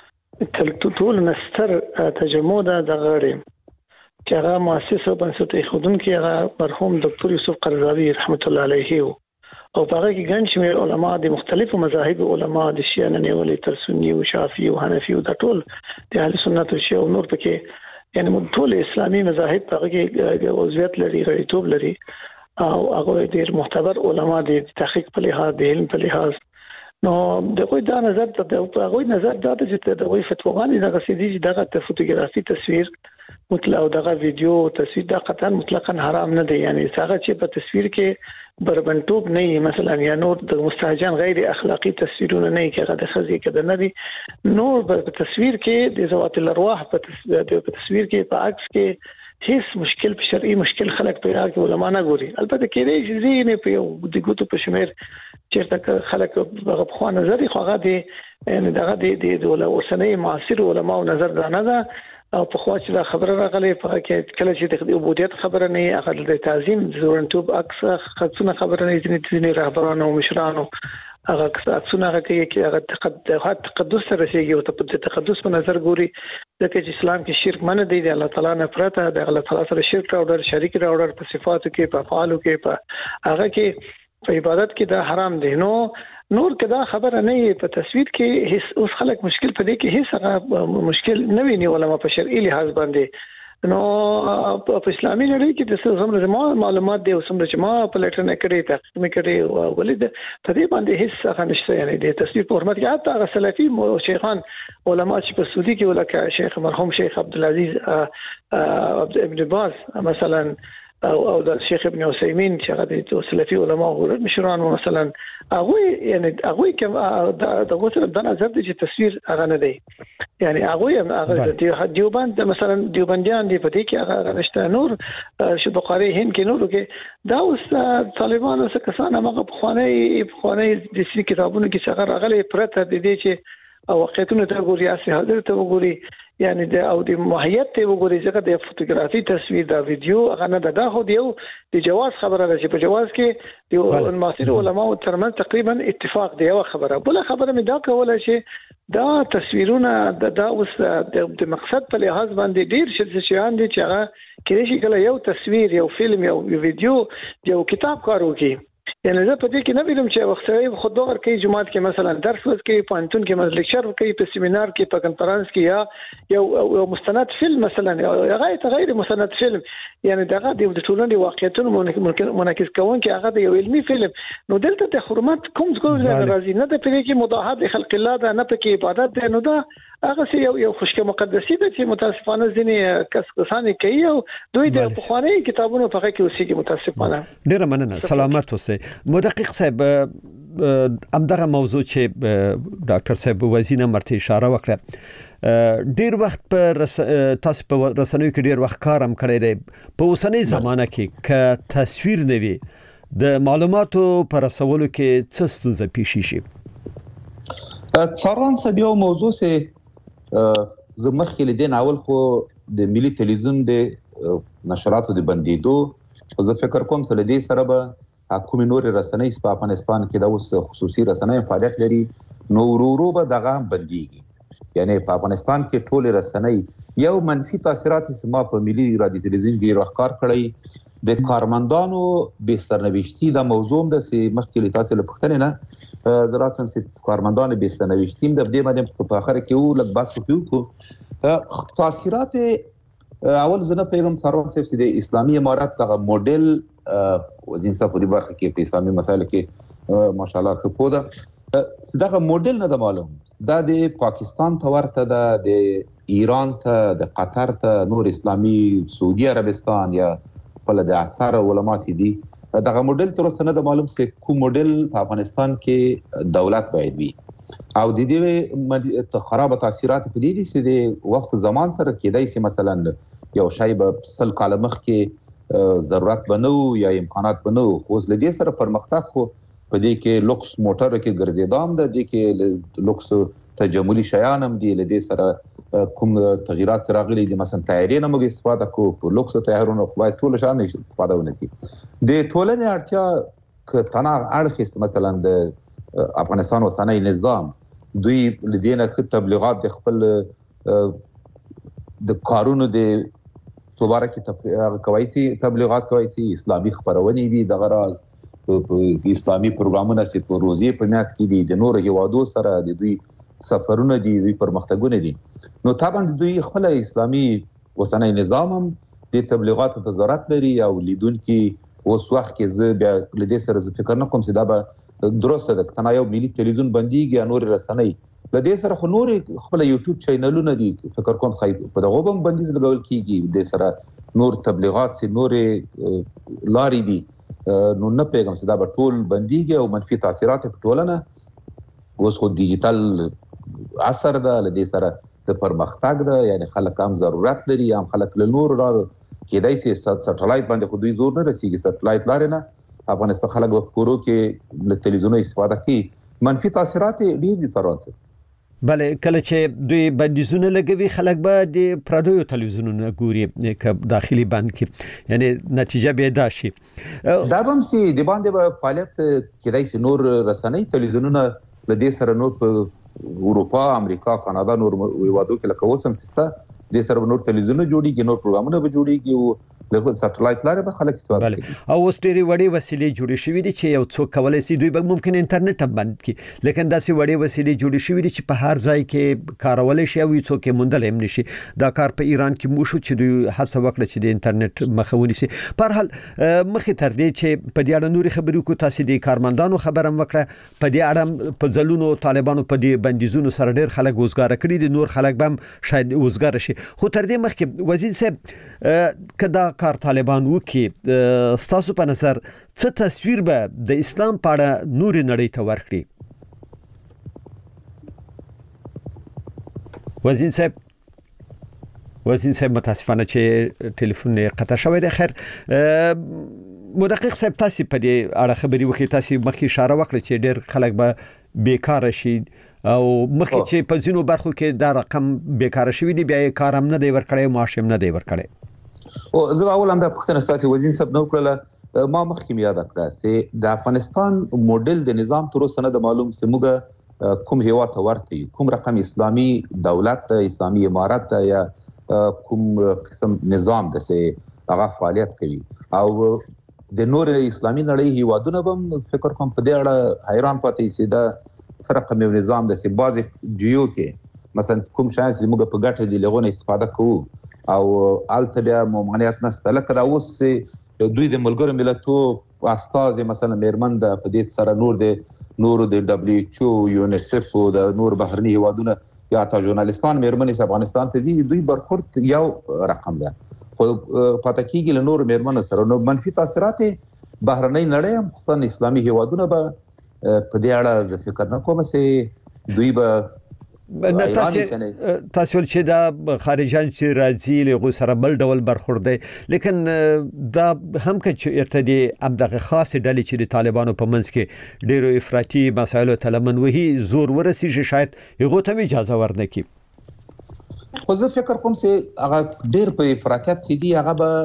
S21: ټول نستر تجمع د غړي چې هغه مؤسسه بنسټ ایښودونکي هغه مرحوم ډاکټر یوسف قرضاوي رحمت الله علیه او په هغه کې ګڼ شمېر علما د مختلفو مذاهب علما د شیعه نه نیولې تر سنی او شافعي او حنفي او د ټول د اهل سنت او شیعه او نور پکې یعنی ټول اسلامي مذاهب په هغه کې عضویت لري غړیتوب لري او هغه ډېر معتبر علما د تحقیق په لحاظ د علم په لحاظ نو دغه دا نظر ته هغه نظر دا چې دغه فتواګانې دغه سيدي دغه فوټوګرافي تصویر مطلق او دغه ویډیو تصویر دا قطعا مطلقاً حرام نه دی یعنی هغه چې په تصویر کې بربنټوب نه مثلا یا نور د مستهجن غیر اخلاقی تصویرونه نه کېږي د خزي کده نه دي نور په تصویر کې د ذوات الارواح په تصویر کې په عکس کې هیڅ مشکل په شرعي مشکل خلک پیدا کوي علما نه ګوري البته کې دې چې نه په د ګوتو په شمیر چیرته خلک په خوا نظر خو هغه دي یعنی دغه د اوسنۍ معاصر علما او نظر دا نه ده او په خوا چې دا خبره راغلي په کې کله چې د عبودیت خبره نه هغه د تعظیم زورنټوب عکس خصونه خبره نه ځینې رهبرانو او مشرانو هغه څونه هغه کې هغه تقدس سره رسیږي او ته تقدس په نظر ګوري ځکه چې اسلام کې شرک منع دی د الله تعالی نه پرته د الله تعالی سره شرک راوړل شریک راوړل په صفاتو کې په افعالو کې په هغه کې په عبادت کې دا حرام دی نور کدا خبره نه په تصویر کې هیڅ اوس خلک مشکل پدې کې هیڅ مشکل نه ویني علماء په شرعي لحاظ باندې نو په اسلامي نړۍ کې د څه معلومات دی او څومره چې ما په لټر نه کړی تاسو مې کړی ولید په دې باندې هیڅ څه نشته یعنی د تصویر په حرمت کې حتی هغه سلفي شیخان علما چې په سعودي کې ولکه شیخ مرحوم شیخ عبدالعزيز ابن باز مثلا او د شیخ ابن عثیمین چې هغه د سلفي علما او مشران مثلا هغه یعنی هغه کوم د غوښتل د نظر د تصویر هغه نه دی یعنی هغه دیوبند مثلا دیوبندیان دی په دې کې هغه نشته نور شو بخاری هند کې نور کې دا اوس طالبانو څخه کسان هغه بخوانی د سې کتابونو کې څنګه راغلي پرته د دې چې او واقعیتونه ته ګوري اساسي حاضر ته وګوري یعنی د او د ماهیت ته وګوري ځکه د فوتوګرافي تصویر دا ویډیو هغه نه دا خو دیو د جواز خبره ده چې په جواز کې د معاصر علماء ترمنځ تقریبا اتفاق دی یو خبره بل خبره مې دا کوله چې دا تصویرونه دا اوس د مقصد په لحاظ باندې ډیر شیان دي چې هغه کله شي کله یو تصویر یو فلم یو ویډیو یو کتاب کارو کې یعنی زه په دې کې نه ویلم چې وختي خود دغه کې جماعت کې مثلا درس کې پوینټون کې مثلا لیکچر کوي په سیمینار کې په کانفرنس کې یا یو مستند فلم مثلا یا غیر مستند فلم یعنی دغه د ټولنې واقعیتونو منعکس کوون کې هغه د یو علمي فلم نو دلته د حرمت کوم څه راځي نه د پرې کې مداهات خلق الله ده نه په کې عبادت ده نو دا هغه یو خوشکه مقدسي ده چې متاسفانه ځینې کسان کوي او دوی د بخاري کتابونو په کې اوسېږي متاسفانه
S11: ډیر مننه سلامت اوسئ مدقق صاحب همدغه موضوع چې ډاکټر صاحب وزینه مرته اشاره وکړه ډیر وخت په تاسو په رسنیو کې ډیر وخت کارم کړی دی په اوسنۍ زمانه کې ک تصویر نه وي د معلوماتو پر رسولو کې څه ستونزه پیښ شي
S2: څارن څه یو موضوع سه زمخ کې لیدین اول خو د ملي تلویزیون د نشراتو د بندیدو زه فکر کوم سره دې سره به حکومت نور رسنۍ په افغانستان کې د اوس خصوصي رسنۍ فعالیت لري نو ورو به دغه بنديږي یعنی په افغانستان کې ټول رسنۍ یو منفي تاثیرات سما په ملي رادیو تلویزیون کې راخکار کړی د کارمندانو به سرنوشتي د موضوع د مخکې تاسو له پښتنه نه زراسم سي کارمندانو به سرنوشتي د دې باندې په اخر کې یو لږ بحث وکړو تاثیرات اول زنه پیغام سروان صاحب د اسلامي امارات دغه موډل وزین صاحب په دې برخه کې په اسلامي مسایلو کې ماشاءالله خپوده دغه موډل نه د معلوم دا د پاکستان ته ورته د ایران ته د قطر ته نور اسلامي سعودي عربستان یا بل د اثر علماء سي دي دغه موډل تر اوسه نه د معلوم سي کوم موډل په افغانستان کې دولت باید وي او د دې خراب تاثیرات په دې دي چې د وخت زمان سره کېدای شي مثلا یو شای په سل کال مخ کې ضرورت بنو یا امکانات بنو خو د دې سره پرمختګ خو په دې کې لوکس موټر کې ګرځیدام د دې کې لوکس تجملي شیان هم دي لدې سره کوم تغیرات راغلي دي مثلا تایرې نه موږ استفاده کوو په لوکس تایرونو خو ټول شان استفاده ونسي د ټولنې اړتیا ک تنا اړخ مثلا د افغانستان وسنۍ نظام دوی لدينا ک تبلیغات د خپل د کارونو د دوباره کوي تبلیغات کوي اسلامي خبرونه دي د غراز اسلامي پروګرامونه چې په روزي په میاس کې دي د نور هیوادو سره د دوی سفرونه دي دوی پرمختګونه دي نو طبعا دوی خپل اسلامي وسنۍ نظام هم د تبلیغاتو ته ضرورت لري او لیدونکو اوس وخت کې زه بیا لدې سره فکر نه کوم چې دا به درسته ده کنا یو ملي تلویزیون بنديږي نور رسنۍ لدې سره خو نور خپل یوټیوب چینلونه دي فکر کوم خای په دغه هم بندیز لګول کیږي د سره نور تبلیغات سي نور لاري دي نو نه پیغام صدا به ټول بنديږي او منفي تاثیرات په ټولنه اوس خو ډیجیټل اثر ده لدې سره د پرمختګ ده یعنی خلک هم ضرورت لري هم خلک له نور لار کېدای شي سټلایټ باندې خو دوی زور نه رسیږي سټلایټ لار نه افغانستان خلک په کورو کې له تلویزیون استفاده کوي منفي تاثیرات ډیر دي سره
S11: بله کله چې دوی بندیزونه لګوي خلک به د پردیو تلویزیونونو ګوري ک داخلي بند کې یعنی نتیجه به دا شي
S2: دا هم سي د باندې به فعالیت کېدای شي نور رسنۍ تلویزیونونه لدې سره نور په اروپا امریکا کاناډا نور وادو کې لکه اوسم سیسته د سره نور تلویزیونونه جوړیږي نور پروګرامونه به جوړیږي او له سټلایټ لارې به خلک استفاده کوي
S11: او اوس ډېری وړې وسیلې جوړې شوې دي چې یو څوک کولای شي دوی به ممکن انټرنیټ هم بند کړي لیکن داسې وړې وسیلې جوړې شوې دي چې په هر ځای کې کارول شي او څوک یې موندل هم نشي دا کار په ایران کې مو شو چې دوی هڅه وکړه چې د انټرنیټ مخه ونیسي په هر حال مخې تر دې چې په دې اړه نوري خبرې کو تاسو د کارمندانو خبرم وکړه په دې اړه په ځلونو طالبانو په دې بندیزونو سره ډېر خلک وزګار کړي دي نور خلک به شاید وزګار شي خو تر دې مخکې وزیر صاحب کدا کار طالبان وکي ستاسو په نظر څه تصویر به د اسلام په اړه نور نړۍ ته ورکړي وزیر صاحب متاسفانه چې ټلیفون قطع شوی دی خیر مدقق صاحب تاسو په دې اړه خبري وکړئ تاسو مخکې اشاره وکړه چې ډېر خلک به بیکار شي او مخکې چې په ځینو برخو کې دا رقم بیکار شوی دی بیا کار هم نه دی ورکړی معاش هم نه دی ورکړی
S2: او زه اول هم د پښتنه ستاسو وزیر صاحب نو کړل ما مخکې یاد کړه چې د افغانستان موډل د نظام تر اوسه نه معلوم چې موږ کوم هیواد ته ورته کوم رقم اسلامي دولت اسلامي امارت یا کوم قسم نظام د سه هغه فعالیت کوي او د نور اسلامي نړۍ هیوادونه هم فکر کوم په دې اړه حیران پاتې سي دا سره کوم نظام د سه باز جیو کې مثلا کوم شایس موږ په ګټه دی لغونه استفاده کوو او الته بیا ممانعت نشته لکه دا اوس دوی د ملګرو ملتونو استاد مثلا میرمن د په دې سره نور د دبليو ایچ او یونیسف او د نور بهرني هیوادونه یا تا ژورنالیستان میرمنې افغانستان ته دي دوی برخورد یو رقم ده خو پاتې کېږي له نور میرمنو سره نو منفي تاثیرات بهرنۍ نړۍ هم خصوصا اسلامي هیوادونه به په دې اړه زه فکر نه کوم چې دوی به
S11: تاسو چې دا خارجان چې راځي له سره بل ډول برخورد دی لیکن دا هم چې ارتدي امدغه خاص ډلې چې د طالبانو په منځ کې ډېر افراطي مسایلو تلمن وهي زور ورسیږي شاید هغه ته اجازه ورنکي
S2: خو زه فکر کوم چې هغه ډېر په افراطیت سي دي هغه به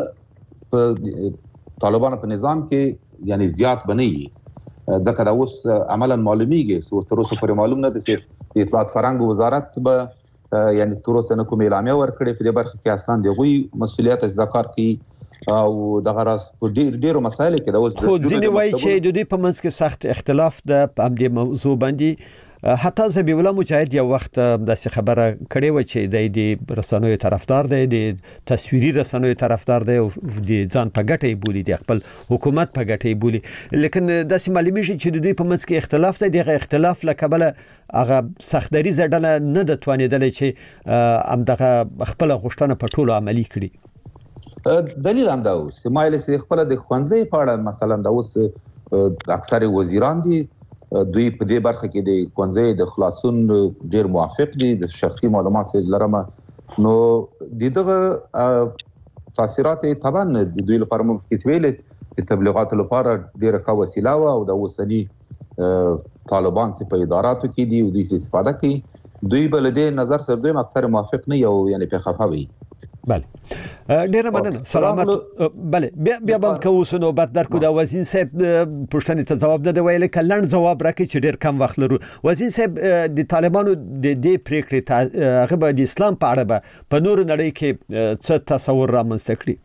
S2: طالبانو په نظام کې یعنی زیات بنئ ځکه دا اوس عملاً معلومیږي چې تر اوسه پورې معلوم نه دي چې اطلاعات فرهنګ وزارت به یعنی تر اوسه نه کوم اعلامیه ورکړي په دې برخه کې اصلا دغوی مسولیت ادا کوي او دغه راس په ډیرو مسایلو کې دا اوس
S11: خو ځینې وایي چې د دې په منځ کې سخت اختلاف ده په دې موضوع باندې حتی زبیح الله مجاهد یو وخت داسې خبره کړې و چې د رسنیو طرفدار دی د تصویري رسنیو طرفدار دی او د ځان په ګټه بولی د خپل حکومت په ګټه بولی لیکن داسې معلومیږي چې د دوی په منځ کې اختلاف دی دغه اختلاف لکبله هغه سختدري زړه نه د توانیدل چې امدغه خپل غوښتنه په ټولو عملی کړي
S2: دلیل هم دا اوس مایل سي خپل د خوانځي په اړه مثلا دا اوس اکثر وزیران دي دوی په دې برخه کې د کونځي د خلاصون ډیر موافق دي د شخصي معلومات لرمه نو دغه تاثیرات طبعا د دوی لپاره ممکن ویل د تبلیغات لپاره ډیره ښه وسیله او د اوسنی طالبان چې په اداراتو کې دي او دوی استفاده کوي دوی بل دې نظر سره دوی اکثر موافق نه یو یعنی په خفاوي
S11: بله ډیره مننه سلامت بله بیا باندې کوو نو بعد درکو دا وزیر صاحب پښتنې ته جواب نه دی ویل کلن جواب راکړي چې ډیر کم وخت لرو وزیر صاحب د طالبانو د دې پریکړې هغه د اسلام په اړه په نور نړۍ کې څه تصور رامنځته کړي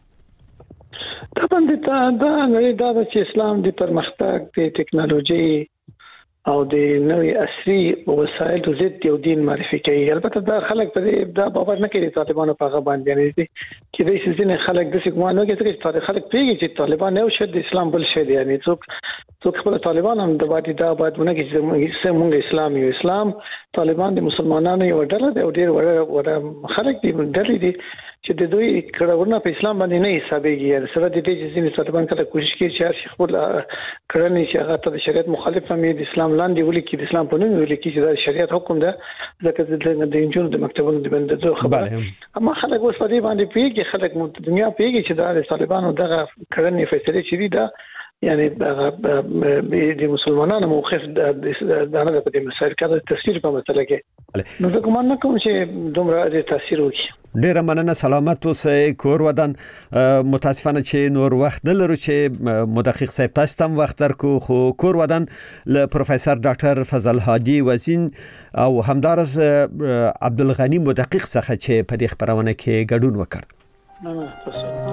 S21: طبعا دا چې اسلام د پرمختګ د ټکنالوژي او د نوې عصري وسایل د ضد یو دین معرفي کوي البته دا خلک په دا باور نه کوي طالبانو په هغه باندې نه دي چې د سيزن خلک د څنګه نه کوي چې خلک پیږي چې طالبان یو شد اسلام بل شد یعنی څوک خپل طالبان هم د باندې دا باندې کې چې موږ اسلام طالبان د مسلمانانو یو ډله دی او ډیر وړ خلک دي ډلې دي چې د دوی کړهونه په اسلام باندې نه حسابيږي سره د دې چې ځینې طالبان کله کوشش کوي چې خپل کړنې چې هغه ته شریعت مخالف هم د اسلام لاندې ولي کې د اسلام په نوم ولي کې چې د شریعت حکم ده ځکه د انجونو د مکتبونو د بندو خبره اما خلک اوس په دې باندې پیږي خلک مو دنیا پیږي چې د طالبانو دغه کړنې فیصله چي دي دا یعنی د مسلمانانو موقف د نه په دې مسایل کې تفسیر په مسله کې نو زه کوم نه کوم چې دومره د تاثیر وکړي.
S11: ډیره مننه، سلامت اوسئ. کور ودان متاسفانه چې نور وخت نه لرو چې مدقق صاحب تاسو تم وخت درکو، خو کور ودان له پروفیسور ډاکټر فضل هادي وزین او همدارس عبدالغنی مدقق څخه چې په دې خبرونه کې ګډون وکړ.